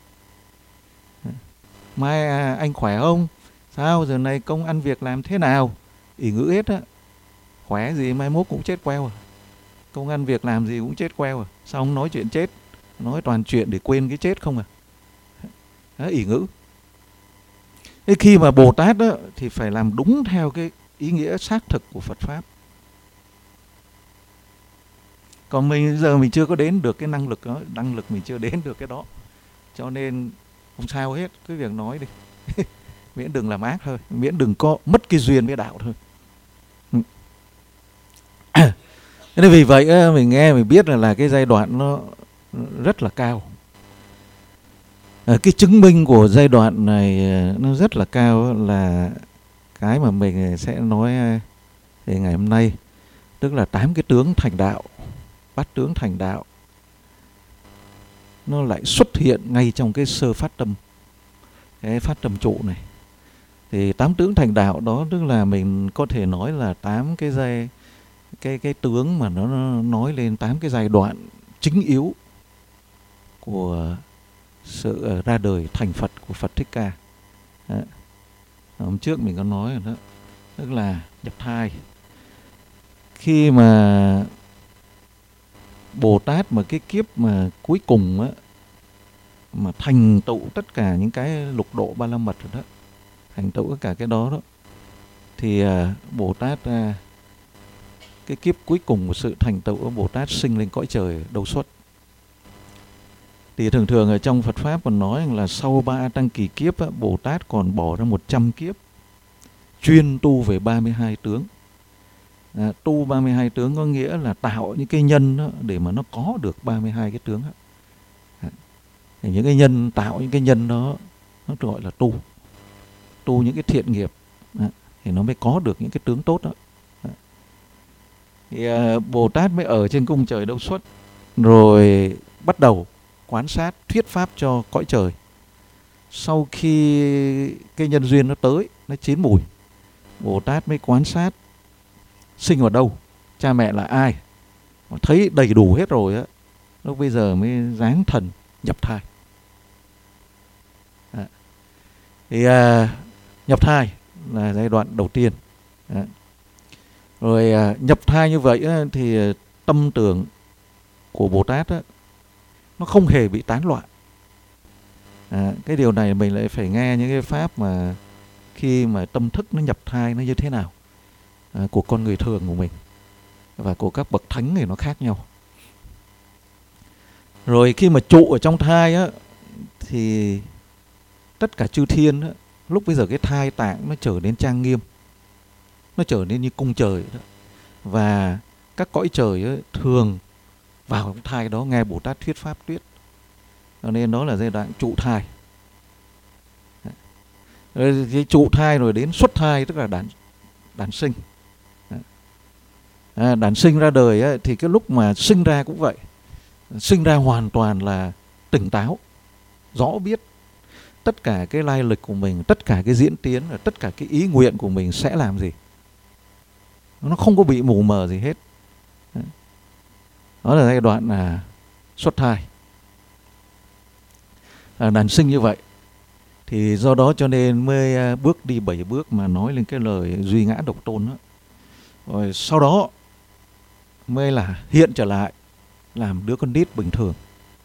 Mai anh khỏe không? Sao giờ này công ăn việc làm thế nào? Ỷ ngữ hết á. Khỏe gì mai mốt cũng chết queo à. Công ăn việc làm gì cũng chết queo à. Sao không nói chuyện chết? Nói toàn chuyện để quên cái chết không à. Đó, ỷ ngữ. Thế khi mà Bồ Tát đó, thì phải làm đúng theo cái ý nghĩa xác thực của Phật Pháp. Còn mình giờ mình chưa có đến được cái năng lực đó, năng lực mình chưa đến được cái đó. Cho nên không sao hết, cứ việc nói đi. Miễn đừng làm ác thôi, miễn đừng có mất cái duyên với đạo thôi. Thế nên vì vậy mình nghe mình biết là cái giai đoạn nó rất là cao. Cái chứng minh của giai đoạn này nó rất là cao, là cái mà mình sẽ nói về ngày hôm nay. Tức là 8 cái tướng thành đạo, 8 tướng thành đạo, nó lại xuất hiện ngay trong cái sơ phát tâm, cái phát tâm trụ này. Thì 8 tướng thành đạo đó, tức là mình có thể nói là 8 cái giai, cái tướng mà nó nói lên 8 cái giai đoạn chính yếu của sự ra đời thành Phật của Phật Thích Ca. Đó. Hôm trước mình có nói rồi đó, tức là nhập thai. Khi mà Bồ Tát mà cái kiếp mà cuối cùng á, mà thành tựu tất cả những cái lục độ ba la mật rồi đó, thành tựu tất cả cái đó đó, thì Bồ Tát cái kiếp cuối cùng của sự thành tựu của Bồ Tát sinh lên cõi trời Đâu Xuất. Thì thường thường ở trong Phật Pháp còn nói là sau 3 tăng kỳ kiếp á, Bồ Tát còn bỏ ra 100 kiếp chuyên tu về 32 tướng. Tu 32 tướng có nghĩa là tạo những cái nhân đó để mà nó có được 32 cái tướng đó. Thì những cái nhân, tạo những cái nhân đó nó gọi là tu. Tu những cái thiện nghiệp thì nó mới có được những cái tướng tốt đó. Thì Bồ Tát mới ở trên cung trời Đâu Xuất, rồi bắt đầu quan sát thuyết pháp cho cõi trời. Sau khi cái nhân duyên nó tới, nó chín mùi, Bồ Tát mới quan sát sinh ở đâu, cha mẹ là ai, thấy đầy đủ hết rồi á, lúc bây giờ mới giáng thần nhập thai. Thì nhập thai là giai đoạn đầu tiên. Rồi nhập thai như vậy thì tâm tưởng của Bồ Tát nó không hề bị tán loạn. Cái điều này mình lại phải nghe những cái pháp mà khi mà tâm thức nó nhập thai nó như thế nào, của con người thường của mình và của các bậc thánh thì nó khác nhau. Rồi khi mà trụ ở trong thai thì tất cả chư thiên lúc bây giờ cái thai tạng nó trở nên trang nghiêm, nó trở nên như cung trời đó. Và các cõi trời thường vào trong thai đó nghe Bồ Tát thuyết pháp tuyết. Cho nên đó là giai đoạn trụ thai. Rồi trụ thai rồi đến xuất thai, tức là đản sinh. Đản sinh ra đời thì cái lúc mà sinh ra cũng vậy. Sinh ra hoàn toàn là tỉnh táo, rõ biết tất cả cái lai lịch của mình, tất cả cái diễn tiến, tất cả cái ý nguyện của mình sẽ làm gì. Nó không có bị mù mờ gì hết. Đó là giai đoạn xuất thai, đản sinh như vậy. Thì do đó cho nên mới bước đi 7 bước mà nói lên cái lời duy ngã độc tôn đó. Rồi sau đó mới là hiện trở lại làm đứa con nít bình thường.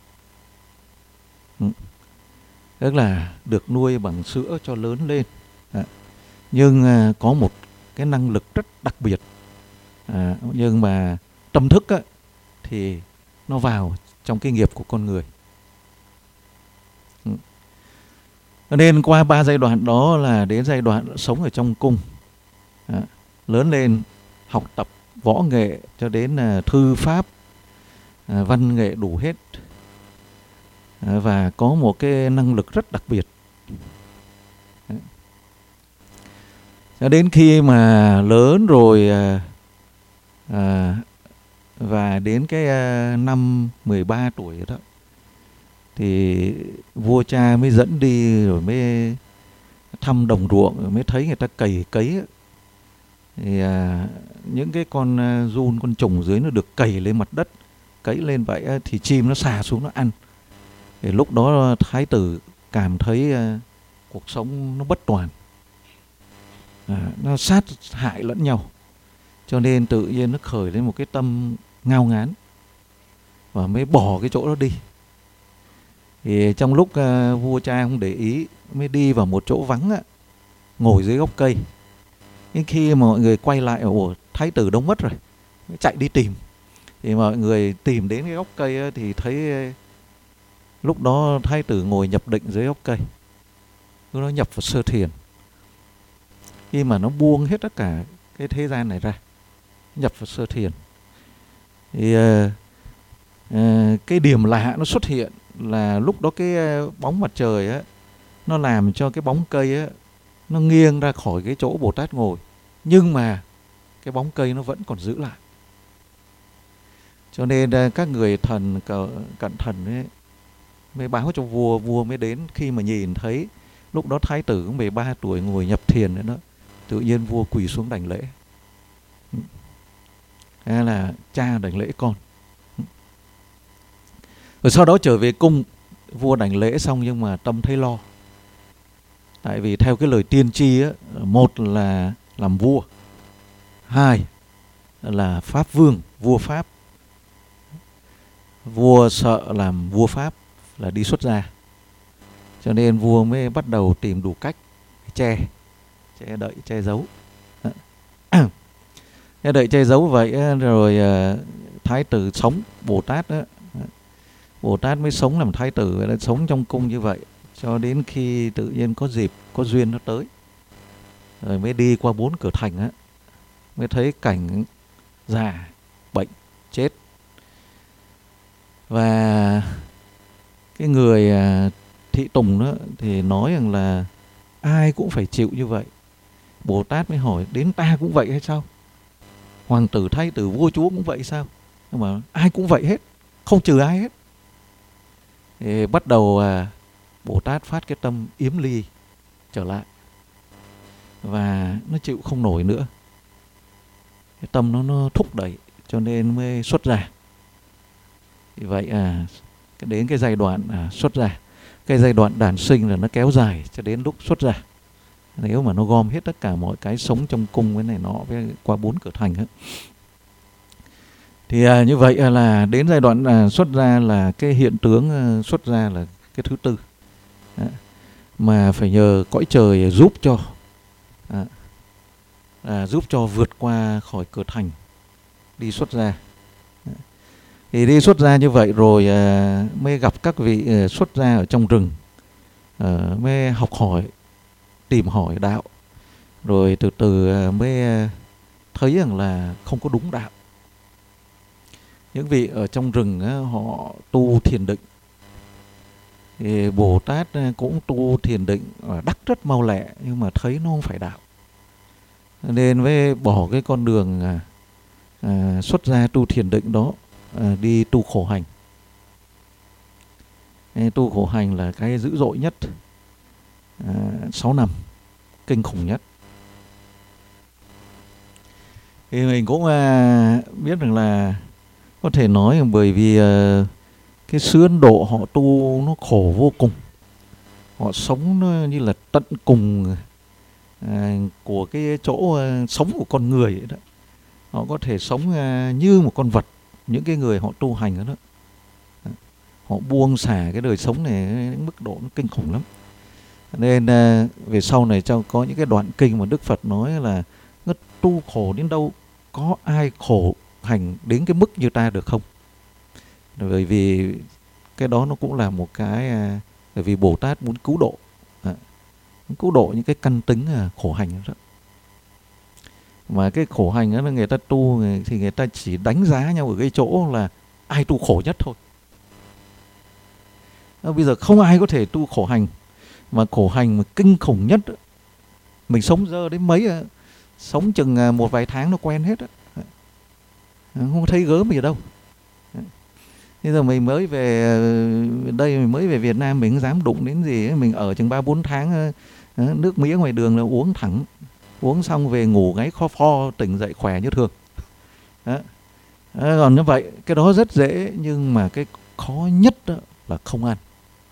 Tức là được nuôi bằng sữa cho lớn lên. Nhưng có một cái năng lực rất đặc biệt. Nhưng mà tâm thức thì nó vào trong cái nghiệp của con người. Nên qua 3 giai đoạn đó là đến giai đoạn sống ở trong cung, lớn lên học tập võ nghệ cho đến thư pháp, văn nghệ đủ hết, và có một cái năng lực rất đặc biệt. Cho đến khi mà lớn rồi và đến cái năm 13 tuổi đó thì vua cha mới dẫn đi, rồi mới thăm đồng ruộng, rồi mới thấy người ta cày cấy. Thì những cái con giun, con trùng dưới nó được cày lên mặt đất, cấy lên vậy thì chim nó xà xuống nó ăn. Thì lúc đó thái tử cảm thấy cuộc sống nó bất toàn, nó sát hại lẫn nhau. Cho nên tự nhiên nó khởi lên một cái tâm ngao ngán và mới bỏ cái chỗ đó đi. Thì trong lúc vua cha không để ý, mới đi vào một chỗ vắng ngồi dưới gốc cây. Nhưng khi mà mọi người quay lại, ủa thái tử đâu mất rồi, mới chạy đi tìm. Thì mọi người tìm đến cái gốc cây thì thấy lúc đó thái tử ngồi nhập định dưới gốc cây. Nó nhập vào sơ thiền. Khi mà nó buông hết tất cả cái thế gian này ra, nhập vào sơ thiền, thì cái điểm lạ nó xuất hiện là lúc đó cái bóng mặt trời nó làm cho cái bóng cây nó nghiêng ra khỏi cái chỗ Bồ Tát ngồi, nhưng mà cái bóng cây nó vẫn còn giữ lại. Cho nên các người thần cận thần mới báo cho vua, vua mới đến. Khi mà nhìn thấy lúc đó thái tử cũng 13 tuổi ngồi nhập thiền nữa đó, tự nhiên vua quỳ xuống đảnh lễ. Thế là cha đảnh lễ con. Rồi sau đó trở về cung, vua đảnh lễ xong nhưng mà tâm thấy lo. Tại vì theo cái lời tiên tri một là làm vua, hai là pháp vương, vua pháp. Vua sợ làm vua pháp là đi xuất gia. Cho nên vua mới bắt đầu tìm đủ cách che đậy, che giấu. Che đậy, che giấu vậy rồi thái tử sống, Bồ Tát mới sống làm thái tử, sống trong cung như vậy cho đến khi tự nhiên có dịp, có duyên nó tới. Rồi mới đi qua 4 cửa thành mới thấy cảnh già, bệnh, chết. Và cái người thị tùng đó thì nói rằng là ai cũng phải chịu như vậy. Bồ Tát mới hỏi, đến ta cũng vậy hay sao? Hoàng tử, thái tử, vua chúa cũng vậy sao? Nhưng mà ai cũng vậy hết, không trừ ai hết. Thì bắt đầu Bồ Tát phát cái tâm yếm ly trở lại, và nó chịu không nổi nữa. Cái tâm nó thúc đẩy cho nên mới xuất gia. Thì vậy đến cái giai đoạn xuất gia, cái giai đoạn đản sinh là nó kéo dài cho đến lúc xuất gia. Nếu mà nó gom hết tất cả mọi cái sống trong cung với này nọ với qua 4 cửa thành ấy. Thì như vậy là đến giai đoạn xuất gia là cái hiện tướng xuất gia là cái thứ tư. Mà phải nhờ cõi trời giúp cho, giúp cho vượt qua khỏi cửa thành đi xuất gia. Thì đi xuất gia như vậy rồi mới gặp các vị xuất gia ở trong rừng, mới học hỏi, tìm hỏi đạo, rồi từ từ mới thấy rằng là không có đúng đạo. Những vị ở trong rừng họ tu thiền định, thì Bồ Tát cũng tu thiền định và đắc rất mau lẹ, nhưng mà thấy nó không phải đạo, nên mới bỏ cái con đường xuất gia tu thiền định đó, đi tu khổ hành. Tu khổ hành là cái dữ dội nhất, 6 năm kinh khủng nhất. Thì mình cũng biết rằng là có thể nói bởi vì cái xứ Ấn Độ họ tu nó khổ vô cùng. Họ sống nó như là tận cùng của cái chỗ sống của con người ấy đó. Họ có thể sống như một con vật. Những cái người họ tu hành đó, họ buông xả cái đời sống này đến mức độ nó kinh khủng lắm. Nên về sau này có những cái đoạn kinh mà Đức Phật nói là nó tu khổ đến đâu, có ai khổ hành đến cái mức như ta được không? Bởi vì cái đó nó cũng là một cái, bởi vì Bồ Tát muốn cứu độ, cứu độ những cái căn tính khổ hành đó. Mà cái khổ hành đó người ta tu thì người ta chỉ đánh giá nhau ở cái chỗ là ai tu khổ nhất thôi. Bây giờ không ai có thể tu khổ hành, mà khổ hành mà kinh khủng nhất, mình sống dơ đến mấy, sống chừng một vài tháng nó quen hết, không thấy gớm gì đâu. Bây giờ mình mới về đây, mình mới về Việt Nam, mình không dám đụng đến gì. Mình ở chừng 3-4 tháng, nước mía ngoài đường là uống thẳng, uống xong về ngủ ngáy kho pho, tỉnh dậy khỏe như thường. Còn như vậy cái đó rất dễ, nhưng mà cái khó nhất đó là không ăn.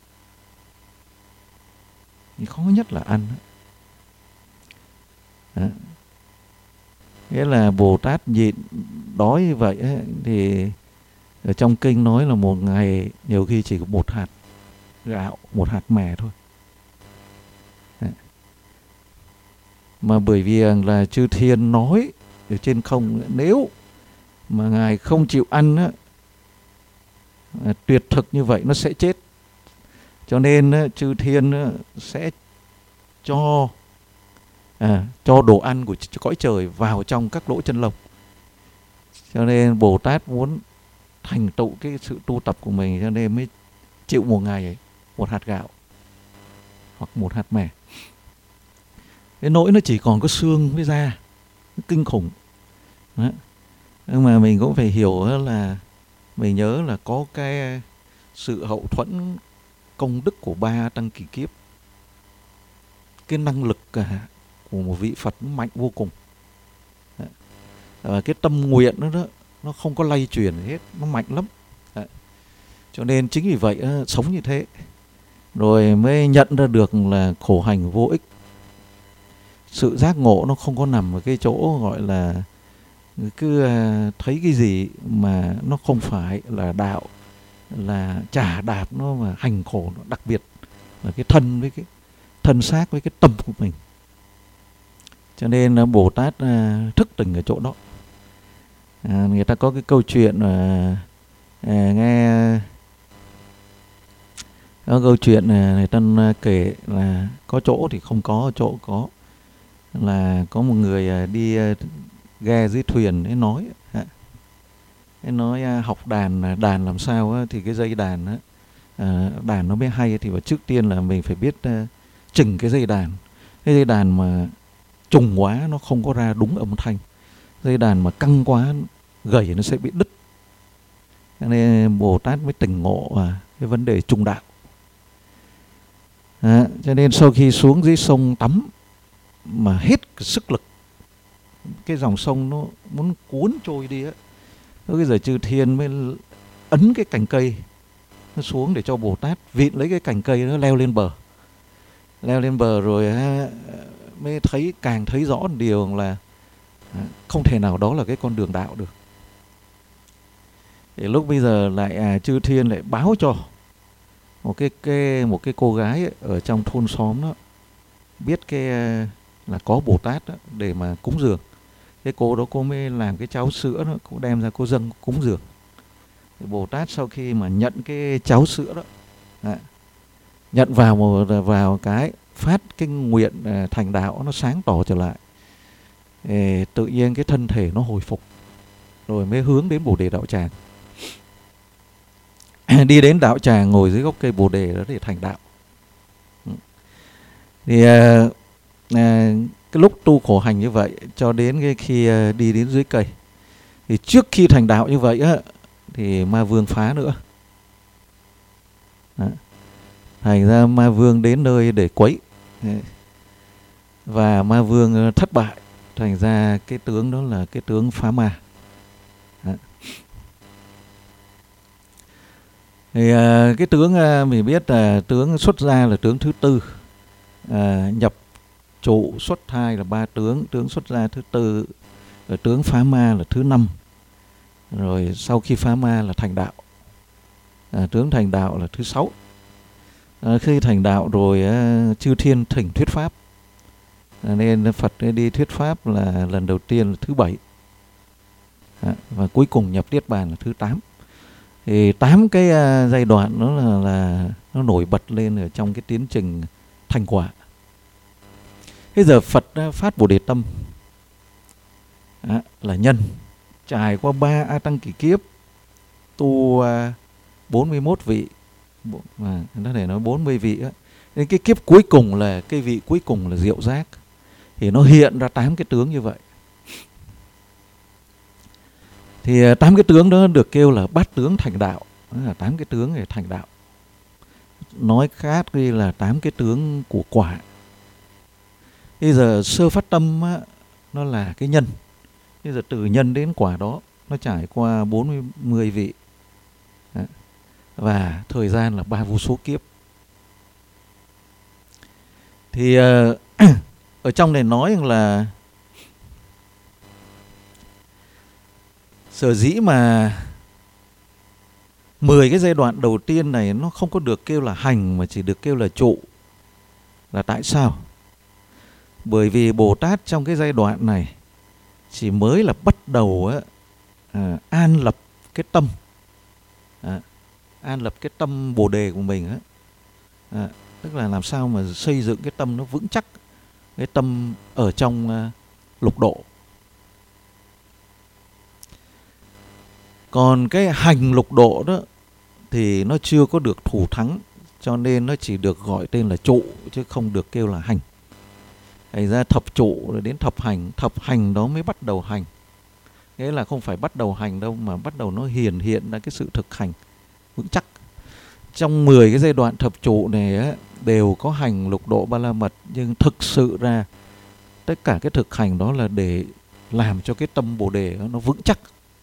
Khó nhất là ăn. Nghĩa là Bồ Tát nhịn đói như vậy ấy, thì ở trong kinh nói là một ngày nhiều khi chỉ có một hạt gạo, một hạt mè thôi. Mà bởi vì là chư thiên nói ở trên không, nếu mà ngài không chịu ăn á, tuyệt thực như vậy nó sẽ chết. Cho nên chư thiên sẽ cho đồ ăn của cõi trời vào trong các lỗ chân lông. Cho nên Bồ Tát muốn thành tựu cái sự tu tập của mình, cho nên mới chịu một ngày một hạt gạo hoặc một hạt mè. Cái nỗi nó chỉ còn có xương với da, kinh khủng. Đó. Nhưng mà mình cũng phải hiểu là mình nhớ là có cái sự hậu thuẫn công đức của 3 tăng kỳ kiếp. Cái năng lực của một vị Phật mạnh vô cùng. Và cái tâm nguyện đó, nó không có lay chuyển hết, nó mạnh lắm. Cho nên chính vì vậy sống như thế, rồi mới nhận ra được là khổ hành vô ích. Sự giác ngộ nó không có nằm ở cái chỗ gọi là cứ thấy cái gì mà nó không phải là đạo, là chả đạp nó mà hành khổ nó, đặc biệt là cái thân với cái thân xác với cái tâm của mình. Cho nên Bồ Tát thức tỉnh ở chỗ đó. Người ta có cái câu chuyện nghe có câu chuyện người ta kể là có chỗ thì không có, chỗ có. Là có một người đi ghe dưới thuyền ấy nói học đàn làm sao thì cái dây đàn đàn nó mới hay, thì trước tiên là mình phải biết chỉnh cái dây đàn. Cái dây đàn mà trùng quá nó không có ra đúng âm thanh, dây đàn mà căng quá gầy nó sẽ bị đứt. Nên Bồ Tát mới tỉnh ngộ cái vấn đề trùng đạo. Cho nên sau khi xuống dưới sông tắm mà hết sức lực, cái dòng sông nó muốn cuốn trôi đi á, bây giờ chư thiên mới ấn cái cành cây nó xuống để cho Bồ Tát vịn lấy cái cành cây nó leo lên bờ. Leo lên bờ rồi mới thấy, càng thấy rõ một điều là không thể nào đó là cái con đường đạo được. Thì lúc bây giờ lại Chư Thiên lại báo cho một cái cô gái ấy, ở trong thôn xóm đó biết là có Bồ Tát đó, để mà cúng dường. Thế cô đó cô mới làm cái cháo sữa đó, cô đem ra cô dâng cúng dường. Thì Bồ Tát sau khi mà nhận cái cháo sữa đó, nhận vào cái phát cái nguyện thành đạo, nó sáng tỏ trở lại. Thì tự nhiên cái thân thể nó hồi phục, rồi mới hướng đến Bồ Đề Đạo Tràng. Đi đến đạo tràng, ngồi dưới gốc cây Bồ Đề đó để thành đạo. Thì cái lúc tu khổ hành như vậy, cho đến cái khi đi đến dưới cây, thì trước khi thành đạo như vậy á, thì Ma Vương phá nữa. Đó. Thành ra Ma Vương đến nơi để quấy, và Ma Vương thất bại. Thành ra cái tướng đó là cái tướng phá ma. Đó. Thì cái tướng mình biết là tướng xuất gia là tướng thứ tư, nhập trụ xuất thai là 3 tướng, tướng xuất gia thứ tư, rồi tướng phá ma là thứ 5, rồi sau khi phá ma là thành đạo, tướng thành đạo là thứ 6. Khi thành đạo rồi Chư Thiên thỉnh thuyết pháp, nên Phật đi thuyết pháp là lần đầu tiên là thứ 7, và cuối cùng nhập Niết Bàn là thứ 8. Thì 8 cái giai đoạn đó là nó nổi bật lên ở trong cái tiến trình thành quả. Bây giờ Phật phát Bồ Đề Tâm là nhân, trải qua 3 A Tăng kỷ kiếp, tu 41 vị, mà nó thể nói 40 vị á. Đến cái kiếp cuối cùng là cái vị cuối cùng là Diệu Giác, thì nó hiện ra 8 cái tướng như vậy. Thì 8 cái tướng đó được kêu là bát tướng thành đạo, đó là 8 cái tướng để thành đạo. Nói khác đi là 8 cái tướng của quả. Bây giờ sơ phát tâm á, nó là cái nhân. Bây giờ từ nhân đến quả đó, nó trải qua 40 vị. Đó. Và thời gian là 3 vô số kiếp. Thì ở trong này nói là sở dĩ mà 10 cái giai đoạn đầu tiên này nó không có được kêu là hành, mà chỉ được kêu là trụ, là tại sao? Bởi vì Bồ Tát trong cái giai đoạn này chỉ mới là bắt đầu an lập cái tâm, an lập cái tâm Bồ Đề của mình á. Tức là làm sao mà xây dựng cái tâm nó vững chắc, cái tâm ở trong lục độ. Còn cái hành lục độ đó thì nó chưa có được thủ thắng, cho nên nó chỉ được gọi tên là trụ, chứ không được kêu là hành. Thành ra thập trụ rồi đến thập hành đó mới bắt đầu hành. Nghĩa là không phải bắt đầu hành đâu, mà bắt đầu nó hiện ra cái sự thực hành vững chắc. Trong 10 cái giai đoạn thập trụ này á, đều có hành lục độ ba la mật, nhưng thực sự ra tất cả cái thực hành đó là để làm cho cái tâm Bồ Đề nó vững chắc.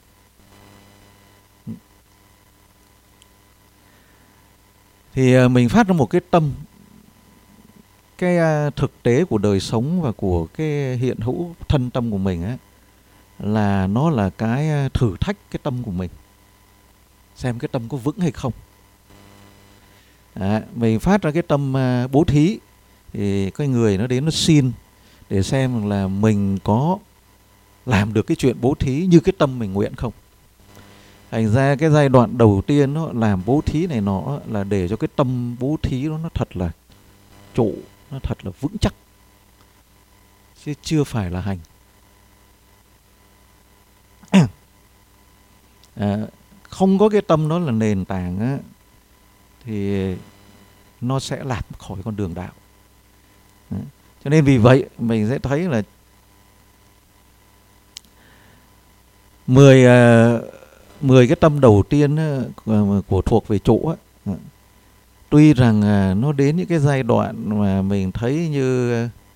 Thì mình phát ra một cái tâm, cái thực tế của đời sống và của cái hiện hữu thân tâm của mình á, là nó là cái thử thách cái tâm của mình, xem cái tâm có vững hay không. Mình phát ra cái tâm bố thí, thì cái người nó đến nó xin để xem là mình có làm được cái chuyện bố thí như cái tâm mình nguyện không. Thành ra cái giai đoạn đầu tiên nó làm bố thí này nó là để cho cái tâm bố thí đó nó thật là trụ, nó thật là vững chắc, chứ chưa phải là hành. Không có cái tâm đó là nền tảng á, thì nó sẽ lạc khỏi con đường đạo. Cho nên vì vậy mình sẽ thấy là 10 cái tâm đầu tiên của thuộc về trụ á, tuy rằng nó đến những cái giai đoạn mà mình thấy như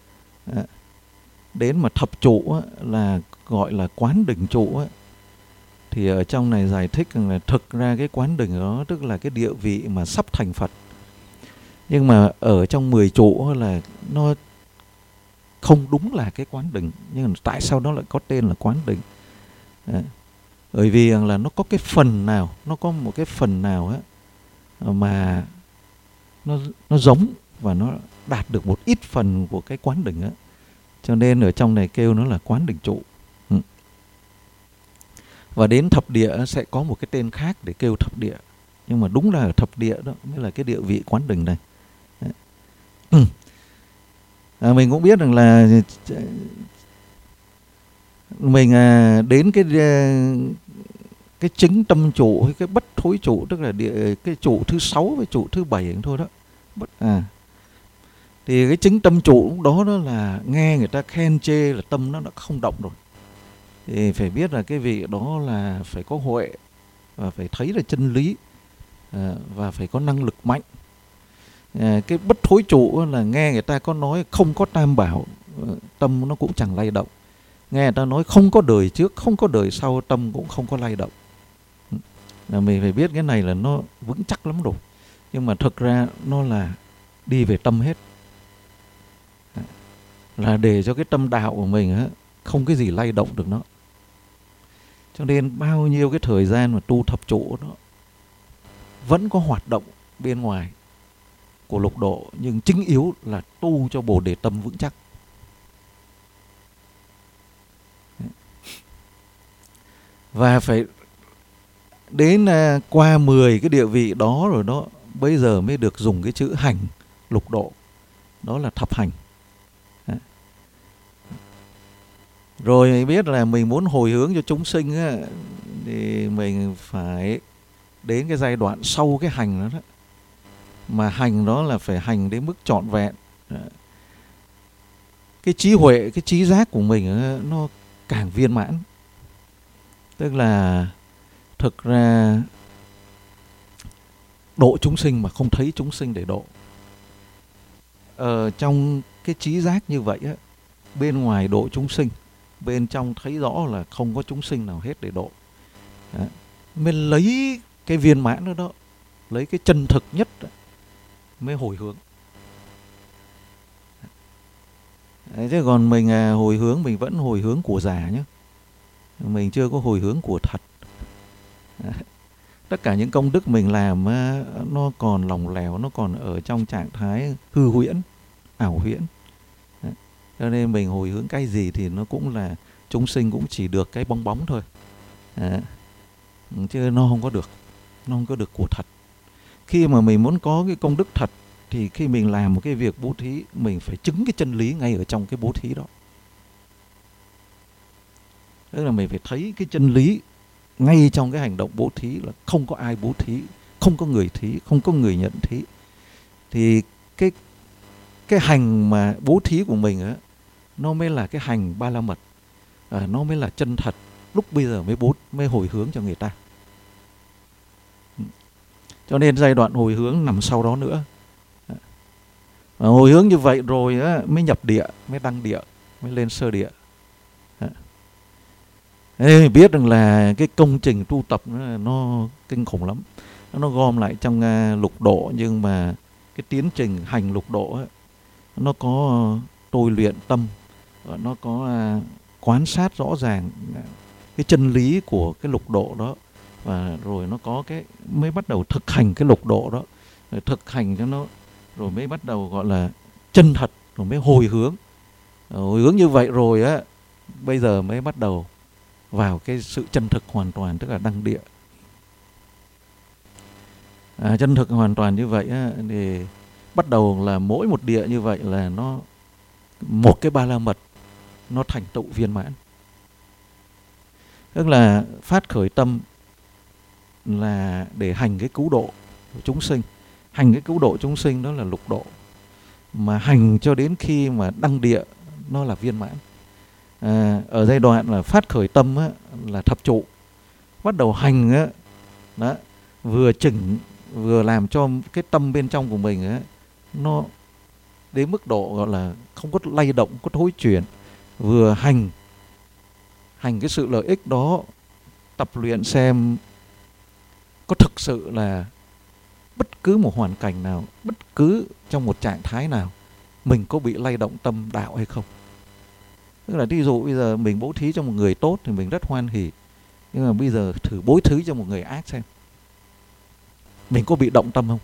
đến mà thập trụ á, là gọi là quán đỉnh trụ á, thì ở trong này giải thích rằng là thực ra cái quán đỉnh đó tức là cái địa vị mà sắp thành Phật. Nhưng mà ở trong 10 trụ là nó không đúng là cái quán đỉnh, nhưng tại sao nó lại có tên là quán đỉnh? Bởi vì là nó có cái phần nào, nó có một cái phần nào á mà nó giống và nó đạt được một ít phần của cái quán đỉnh á, cho nên ở trong này kêu nó là quán đỉnh trụ. Và đến thập địa sẽ có một cái tên khác để kêu thập địa, nhưng mà đúng là ở thập địa đó mới là cái địa vị quán đỉnh này. Mình cũng biết rằng là mình đến cái chứng tâm trụ hay cái bất thối trụ, tức là cái trụ thứ 6 với trụ thứ 7 thôi đó. Thì cái chứng tâm trụ đó là nghe người ta khen chê là tâm nó đã không động rồi. Thì phải biết là cái vị đó là phải có huệ và phải thấy là chân lý và phải có năng lực mạnh. Cái bất thối trụ là nghe người ta có nói không có tam bảo, tâm nó cũng chẳng lay động. Nghe người ta nói không có đời trước, không có đời sau, tâm cũng không có lay động. Là mình phải biết cái này là nó vững chắc lắm rồi. Nhưng mà thực ra nó là đi về tâm hết. Là để cho cái tâm đạo của mình á, không cái gì lay động được nó. Cho nên bao nhiêu cái thời gian mà tu thập trụ đó vẫn có hoạt động bên ngoài của lục độ, nhưng chính yếu là tu cho Bồ Đề tâm vững chắc. Và phải đến qua 10 cái địa vị đó rồi đó, bây giờ mới được dùng cái chữ hành lục độ. Đó là thập hành. Rồi mình biết là mình muốn hồi hướng cho chúng sinh á, thì mình phải đến cái giai đoạn sau cái hành đó, mà hành đó là phải hành đến mức trọn vẹn. Cái trí huệ, cái trí giác của mình á, nó càng viên mãn. Tức là thực ra độ chúng sinh mà không thấy chúng sinh để độ. Trong cái trí giác như vậy á, bên ngoài độ chúng sinh, bên trong thấy rõ là không có chúng sinh nào hết để độ. Mới lấy cái viên mãn đó đó, lấy cái chân thực nhất đó, mới hồi hướng. Chứ còn mình hồi hướng, mình vẫn hồi hướng của giả nhé. Mình chưa có hồi hướng của thật. Tất cả những công đức mình làm nó còn lỏng lẻo, nó còn ở trong trạng thái hư huyễn, ảo huyễn. Cho nên mình hồi hướng cái gì thì nó cũng là chúng sinh cũng chỉ được cái bong bóng thôi. Chứ nó không có được. Nó không có được của thật. Khi mà mình muốn có cái công đức thật thì khi mình làm một cái việc bố thí, mình phải chứng cái chân lý ngay ở trong cái bố thí đó. Tức là mình phải thấy cái chân lý ngay trong cái hành động bố thí, là không có ai bố thí, không có người thí, không có người nhận thí. Thì cái hành mà bố thí của mình á, nó mới là cái hành ba la mật, nó mới là chân thật. Lúc bây giờ mới hồi hướng cho người ta. Cho nên giai đoạn hồi hướng nằm sau đó nữa. Hồi hướng như vậy rồi á, mới nhập địa, mới đăng địa, mới lên sơ địa. Mình biết rằng là cái công trình tu tập nó kinh khủng lắm. Nó gom lại trong lục độ, nhưng mà cái tiến trình hành lục độ ấy, nó có tôi luyện tâm, nó có quan sát rõ ràng cái chân lý của cái lục độ đó, và rồi nó có cái mới bắt đầu thực hành cái lục độ đó, rồi thực hành cho nó, rồi mới bắt đầu gọi là chân thật, rồi mới hồi hướng. Hồi hướng như vậy rồi á, bây giờ mới bắt đầu vào cái sự chân thực hoàn toàn, tức là đăng địa. Chân thực hoàn toàn như vậy á, thì bắt đầu là mỗi một địa như vậy là nó một cái ba la mật nó thành tựu viên mãn. Tức là phát khởi tâm là để hành cái cứu độ của chúng sinh. Hành cái cứu độ chúng sinh đó là lục độ. Mà hành cho đến khi mà đăng địa nó là viên mãn. Ở giai đoạn là phát khởi tâm á, là thập trụ. Bắt đầu hành á, đó, vừa chỉnh, vừa làm cho cái tâm bên trong của mình á, nó đến mức độ gọi là không có lay động, không có thối chuyển. Vừa hành cái sự lợi ích đó, tập luyện xem có thực sự là bất cứ một hoàn cảnh nào, bất cứ trong một trạng thái nào, mình có bị lay động tâm đạo hay không. Tức là ví dụ bây giờ mình bố thí cho một người tốt thì mình rất hoan hỉ, nhưng mà bây giờ thử bố thí cho một người ác xem, mình có bị động tâm không?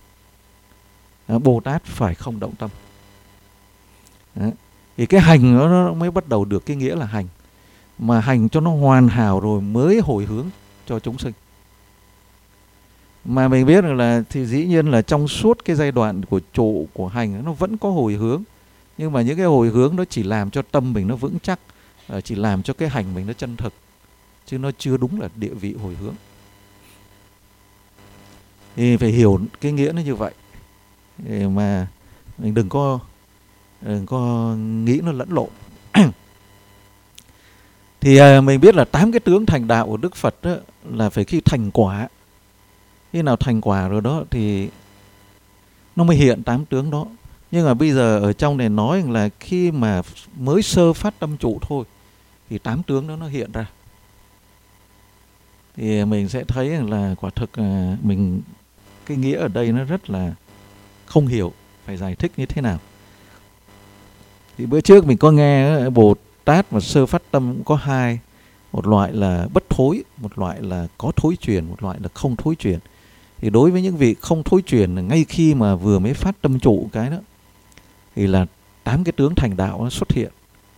Bồ Tát phải không động tâm. Đấy. Thì cái hành nó mới bắt đầu được cái nghĩa là hành. Mà hành cho nó hoàn hảo rồi mới hồi hướng cho chúng sinh. Mà mình biết là thì dĩ nhiên là trong suốt cái giai đoạn của trụ, của hành nó vẫn có hồi hướng. Nhưng mà những cái hồi hướng nó chỉ làm cho tâm mình nó vững chắc, chỉ làm cho cái hành mình nó chân thực, chứ nó chưa đúng là địa vị hồi hướng. Thì phải hiểu cái nghĩa nó như vậy, để mà mình đừng có nghĩ nó lẫn lộn. Thì mình biết là 8 cái tướng thành đạo của Đức Phật đó, là phải khi thành quả. Khi nào thành quả rồi đó thì nó mới hiện 8 tướng đó. Nhưng mà bây giờ ở trong này nói là khi mà mới sơ phát tâm trụ thôi thì 8 tướng đó nó hiện ra. Thì mình sẽ thấy là quả thực mình cái nghĩa ở đây nó rất là không hiểu, phải giải thích như thế nào. Thì bữa trước mình có nghe Bồ Tát mà sơ phát tâm cũng có hai, một loại là bất thối, một loại là có thối chuyển, một loại là không thối chuyển. Thì đối với những vị không thối chuyển, ngay khi mà vừa mới phát tâm trụ cái đó thì là 8 cái tướng thành đạo nó xuất hiện.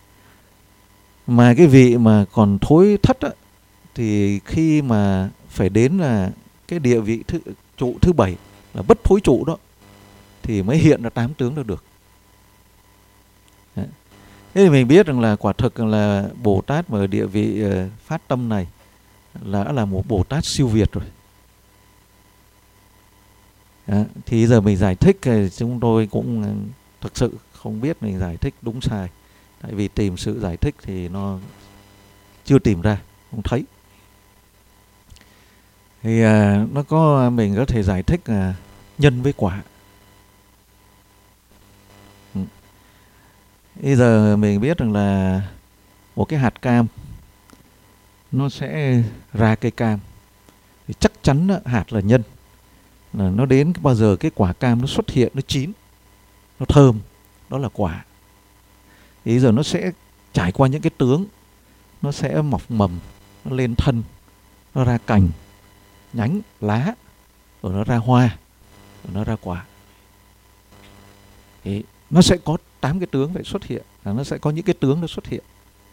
Mà cái vị mà còn thối thất á, thì khi mà phải đến là cái địa vị trụ thứ 7 là bất thối trụ đó thì mới hiện ra 8 tướng đó được. Đấy. Thế thì mình biết rằng là quả thực là Bồ Tát mà ở địa vị phát tâm này là một Bồ Tát siêu việt rồi. Đó. Thì giờ mình giải thích chúng tôi cũng thực sự không biết mình giải thích đúng sai. Tại vì tìm sự giải thích thì nó chưa tìm ra, không thấy. Thì nó có, mình có thể giải thích nhân với quả. Bây giờ mình biết rằng là một cái hạt cam nó sẽ ra cây cam thì chắc chắn hạt là nhân. Là nó đến bao giờ cái quả cam nó xuất hiện, nó chín, nó thơm, đó là quả. Thì bây giờ nó sẽ trải qua những cái tướng, nó sẽ mọc mầm, nó lên thân, nó ra cành, nhánh, lá, rồi nó ra hoa, rồi nó ra quả. Thì nó sẽ có 8 cái tướng phải xuất hiện, nó sẽ có những cái tướng nó xuất hiện.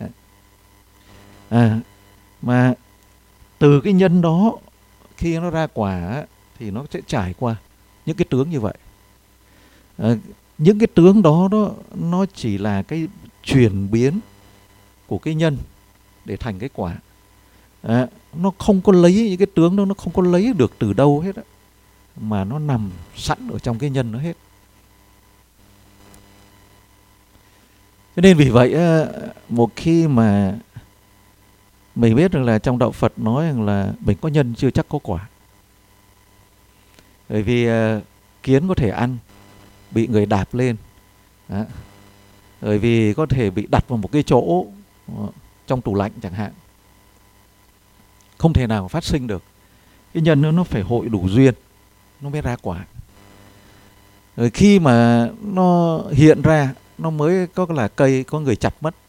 Mà từ cái nhân đó khi nó ra quả thì nó sẽ trải qua những cái tướng như vậy. Những cái tướng đó nó chỉ là cái chuyển biến của cái nhân để thành cái quả. Nó không có lấy những cái tướng đó, nó không có lấy được từ đâu hết á, mà nó nằm sẵn ở trong cái nhân nó hết. Cho nên vì vậy một khi mà mình biết rằng là trong đạo Phật nói rằng là mình có nhân chưa chắc có quả. Bởi vì kiến có thể ăn, bị người đạp lên. Bởi vì có thể bị đặt vào một cái chỗ trong tủ lạnh chẳng hạn, không thể nào phát sinh được. Cái nhân nó phải hội đủ duyên nó mới ra quả. Rồi khi mà nó hiện ra, nó mới có là cây có người chặt mất.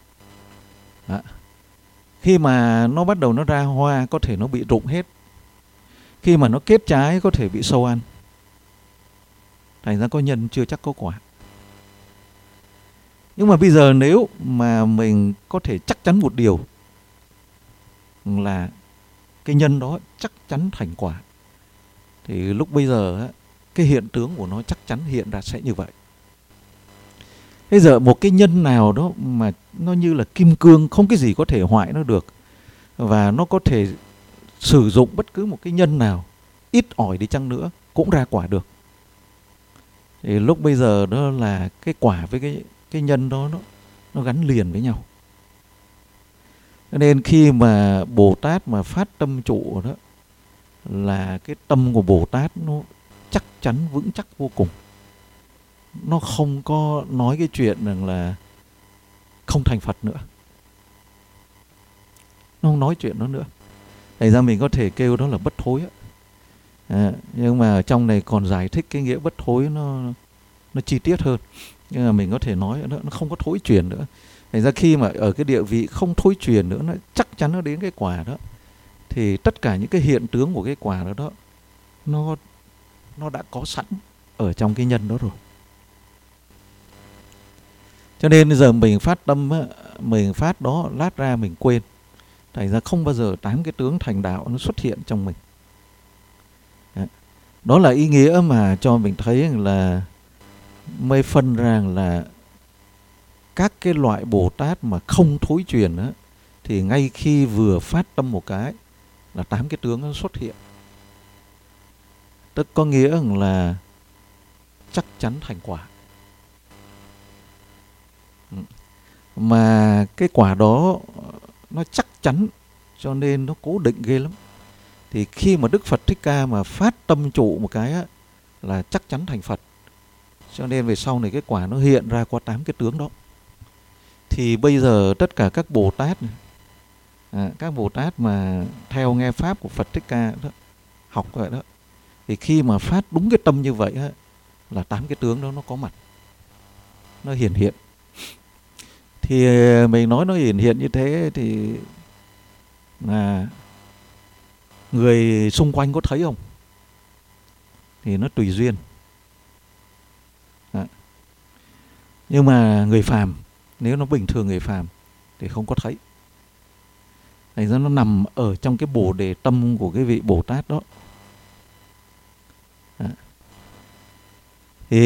Khi mà nó bắt đầu nó ra hoa, có thể nó bị rụng hết. Khi mà nó kết trái, có thể bị sâu ăn. Thành ra có nhân chưa chắc có quả. Nhưng mà bây giờ nếu mà mình có thể chắc chắn một điều là cái nhân đó chắc chắn thành quả, thì lúc bây giờ cái hiện tướng của nó chắc chắn hiện ra sẽ như vậy. Bây giờ một cái nhân nào đó mà nó như là kim cương, không cái gì có thể hoại nó được, và nó có thể sử dụng bất cứ một cái nhân nào ít ỏi đi chăng nữa cũng ra quả được. Thì lúc bây giờ đó là cái quả với cái nhân đó nó gắn liền với nhau. Cho nên khi mà Bồ Tát mà phát tâm trụ đó, là cái tâm của Bồ Tát nó chắc chắn vững chắc vô cùng. Nó không có nói cái chuyện rằng là không thành Phật nữa. Nó không nói chuyện đó nữa. Thành ra mình có thể kêu đó là bất thối. Nhưng mà ở trong này còn giải thích cái nghĩa bất thối nó chi tiết hơn. Nhưng mà mình có thể nói nó không có thối chuyển nữa. Thành ra khi mà ở cái địa vị không thối chuyển nữa, nó chắc chắn nó đến cái quả đó, thì tất cả những cái hiện tướng của cái quả đó nó đã có sẵn ở trong cái nhân đó rồi. Cho nên bây giờ mình phát tâm á, mình phát đó lát ra mình quên. Thành ra không bao giờ 8 cái tướng thành đạo nó xuất hiện trong mình. Đó là ý nghĩa mà cho mình thấy là mới phân rằng là các cái loại Bồ Tát mà không thối chuyển á, thì ngay khi vừa phát tâm một cái là 8 cái tướng nó xuất hiện. Tức có nghĩa là chắc chắn thành quả. Mà cái quả đó nó chắc chắn, cho nên nó cố định ghê lắm. Thì khi mà Đức Phật Thích Ca mà phát tâm trụ một cái á, là chắc chắn thành Phật. Cho nên về sau này cái quả nó hiện ra qua 8 cái tướng đó. Thì bây giờ tất cả các Bồ Tát các Bồ Tát mà theo nghe pháp của Phật Thích Ca đó, học vậy đó, thì khi mà phát đúng cái tâm như vậy á, là 8 cái tướng đó nó có mặt, nó hiển hiện. Thì mình nói nó hiển hiện như thế thì là người xung quanh có thấy không? Thì nó tùy duyên. Nhưng mà người phàm, nếu nó bình thường người phàm thì không có thấy. Thành ra nó nằm ở trong cái bồ đề tâm của cái vị Bồ Tát đó. Thì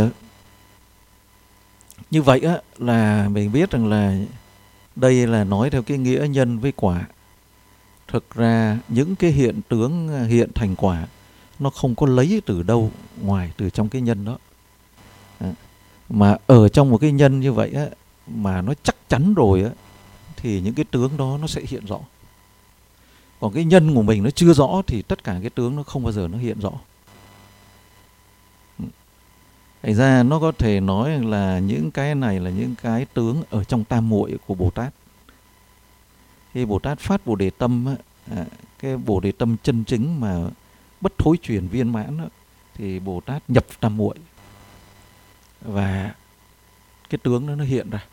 như vậy á, là mình biết rằng là đây là nói theo cái nghĩa nhân với quả. Thực ra những cái hiện tướng hiện thành quả nó không có lấy từ đâu ngoài từ trong cái nhân đó. Mà ở trong một cái nhân như vậy á, mà nó chắc chắn rồi á, thì những cái tướng đó nó sẽ hiện rõ. Còn cái nhân của mình nó chưa rõ thì tất cả cái tướng nó không bao giờ nó hiện rõ. Thành ra nó có thể nói là những cái này là những cái tướng ở trong tam muội của Bồ Tát. Khi Bồ Tát phát Bồ Đề Tâm á, cái Bồ Đề Tâm chân chính mà bất thối chuyển viên mãn á, thì Bồ Tát nhập tam muội và cái tướng đó nó hiện ra.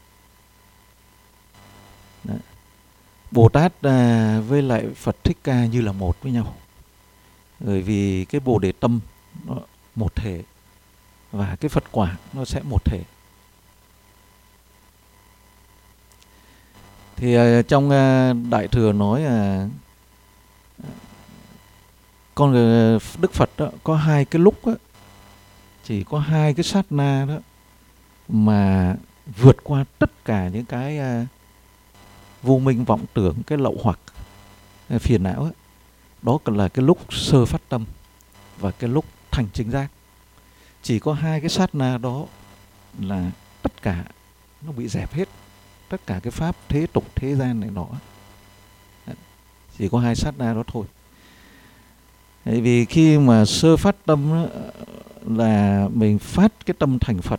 Đấy. Bồ Tát với lại Phật Thích Ca như là một với nhau. Bởi vì cái Bồ Đề Tâm nó một thể và cái Phật quả nó sẽ một thể. Thì trong Đại Thừa nói con Đức Phật đó, có hai cái lúc đó, chỉ có hai cái sát na đó mà vượt qua tất cả những cái vô minh vọng tưởng, cái lậu hoặc phiền não ấy. Đó là cái lúc sơ phát tâm và cái lúc thành chính giác. Chỉ có hai cái sát na đó là tất cả nó bị dẹp hết, tất cả cái pháp thế tục thế gian này nọ. Chỉ có hai sát na đó thôi. Bởi vì khi mà sơ phát tâm đó, là mình phát cái tâm thành Phật.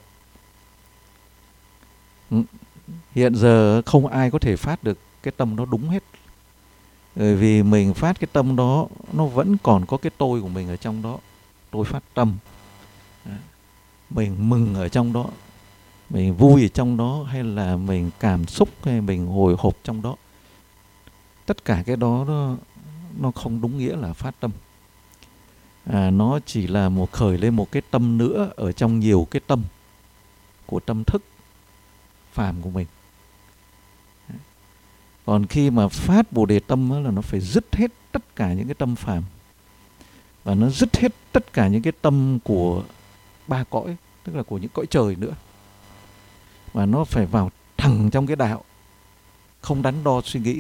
Hiện giờ không ai có thể phát được cái tâm đó đúng hết. Bởi vì mình phát cái tâm đó, nó vẫn còn có cái tôi của mình ở trong đó. Tôi phát tâm, mình mừng ở trong đó, mình vui ở trong đó, hay là mình cảm xúc, hay mình hồi hộp trong đó. Tất cả cái đó nó không đúng nghĩa là phát tâm. Nó chỉ là một khởi lên một cái tâm nữa ở trong nhiều cái tâm của tâm thức phàm của mình. Còn khi mà phát Bồ Đề Tâm là nó phải dứt hết tất cả những cái tâm phàm, và nó dứt hết tất cả những cái tâm của ba cõi, tức là của những cõi trời nữa. Và nó phải vào thẳng trong cái đạo, không đắn đo suy nghĩ,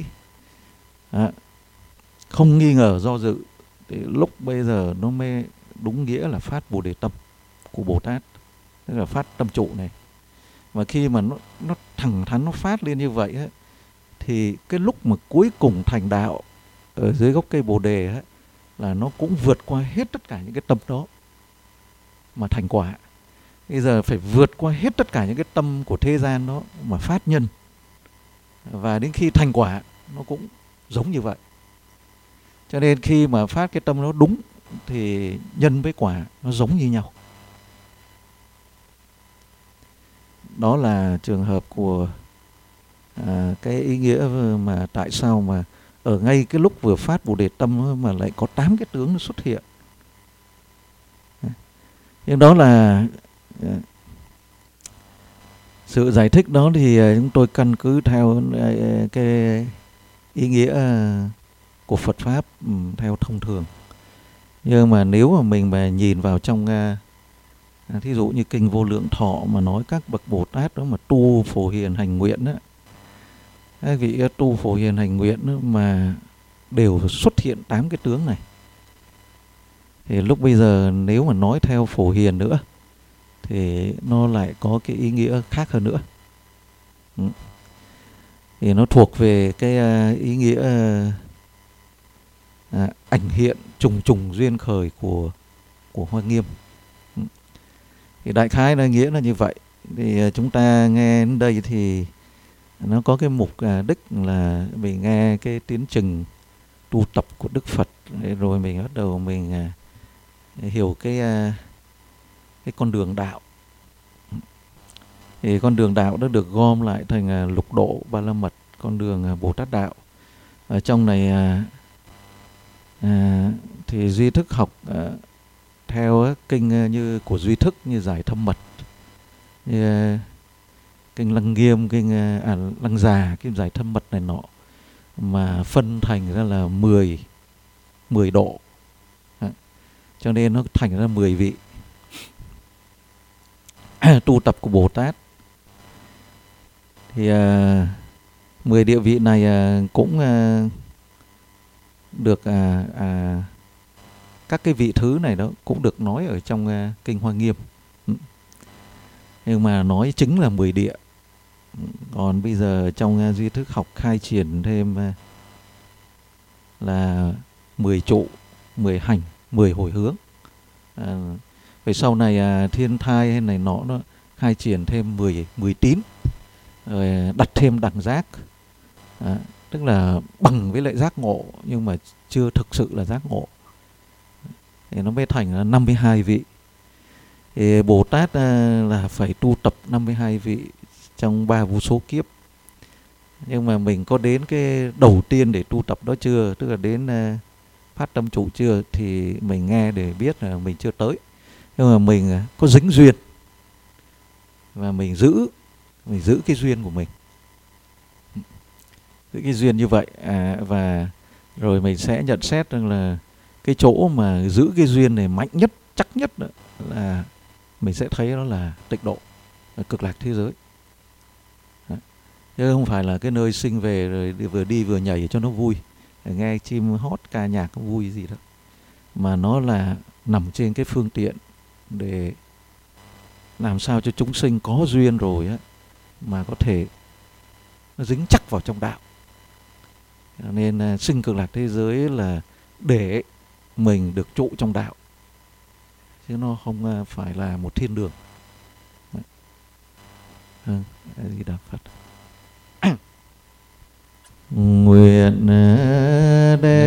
không nghi ngờ do dự. Thì lúc bây giờ nó mới đúng nghĩa là phát Bồ Đề Tâm của Bồ Tát, tức là phát tâm trụ này. Và khi mà nó thẳng thắn nó phát lên như vậy ấy, thì cái lúc mà cuối cùng thành đạo ở dưới gốc cây Bồ Đề ấy, là nó cũng vượt qua hết tất cả những cái tâm đó mà thành quả. Bây giờ phải vượt qua hết tất cả những cái tâm của thế gian đó mà phát nhân. Và đến khi thành quả nó cũng giống như vậy. Cho nên khi mà phát cái tâm nó đúng thì nhân với quả nó giống như nhau. Đó là trường hợp của cái ý nghĩa mà tại sao mà ở ngay cái lúc vừa phát Bồ Đề Tâm mà lại có 8 cái tướng nó xuất hiện. Nhưng đó là sự giải thích đó thì chúng tôi căn cứ theo cái ý nghĩa của Phật Pháp theo thông thường. Nhưng mà nếu mà mình mà nhìn vào trong thí dụ như kinh Vô Lượng Thọ mà nói các bậc Bồ Tát đó mà tu phổ hiền hành nguyện đó, các vị tu phổ hiền hành nguyện đó mà đều xuất hiện 8 cái tướng này. Thì lúc bây giờ nếu mà nói theo phổ hiền nữa thì nó lại có cái ý nghĩa khác hơn nữa. Thì nó thuộc về cái ý nghĩa ảnh hiện trùng trùng duyên khởi của Hoa Nghiêm. Thì đại khái là nghĩa là như vậy. Thì chúng ta nghe đến đây thì nó có cái mục đích là mình nghe cái tiến trình tu tập của Đức Phật, rồi mình bắt đầu mình hiểu cái con đường đạo. Thì con đường đạo đó được gom lại thành lục độ ba la mật, con đường Bồ Tát đạo. Ở trong này thì duy thức học theo kinh như của duy thức, như giải thâm mật, như kinh Lăng Nghiêm, kinh Lăng Già, kinh giải thâm mật này nọ, mà phân thành ra là 10 độ. Cho nên nó thành ra 10 vị tu tập của Bồ Tát. Thì 10 địa vị này cũng được các cái vị thứ này đó cũng được nói ở trong kinh Hoa Nghiêm. Nhưng mà nói chính là 10 địa. Còn bây giờ trong duy thức học khai triển thêm là 10 trụ, 10 hành, 10 hồi hướng. Về sau này thiên thai hay này nọ nó khai triển thêm 10 tín, rồi đặt thêm đẳng giác. Tức là bằng với lại giác ngộ nhưng mà chưa thực sự là giác ngộ. Thì nó mới thành là 52 vị. Thì Bồ Tát là phải tu tập 52 vị trong 3 vô số kiếp. Nhưng mà mình có đến cái đầu tiên để tu tập đó chưa? Tức là đến phát tâm trụ chưa? Thì mình nghe để biết là mình chưa tới. Nhưng mà mình có dính duyên và mình giữ cái duyên của mình, giữ cái duyên như vậy. Và rồi mình sẽ nhận xét rằng là cái chỗ mà giữ cái duyên này mạnh nhất, chắc nhất đó, là mình sẽ thấy đó là tịnh độ, là cực lạc thế giới. Chứ không phải là cái nơi sinh về rồi vừa đi vừa nhảy cho nó vui, nghe chim hót ca nhạc có vui gì đó, mà nó là nằm trên cái phương tiện để làm sao cho chúng sinh có duyên rồi á mà có thể nó dính chắc vào trong đạo. Nên sinh cực lạc thế giới là để mình được trụ trong đạo, chứ nó không phải là một thiên đường. Di Đà Phật. Nguyện đem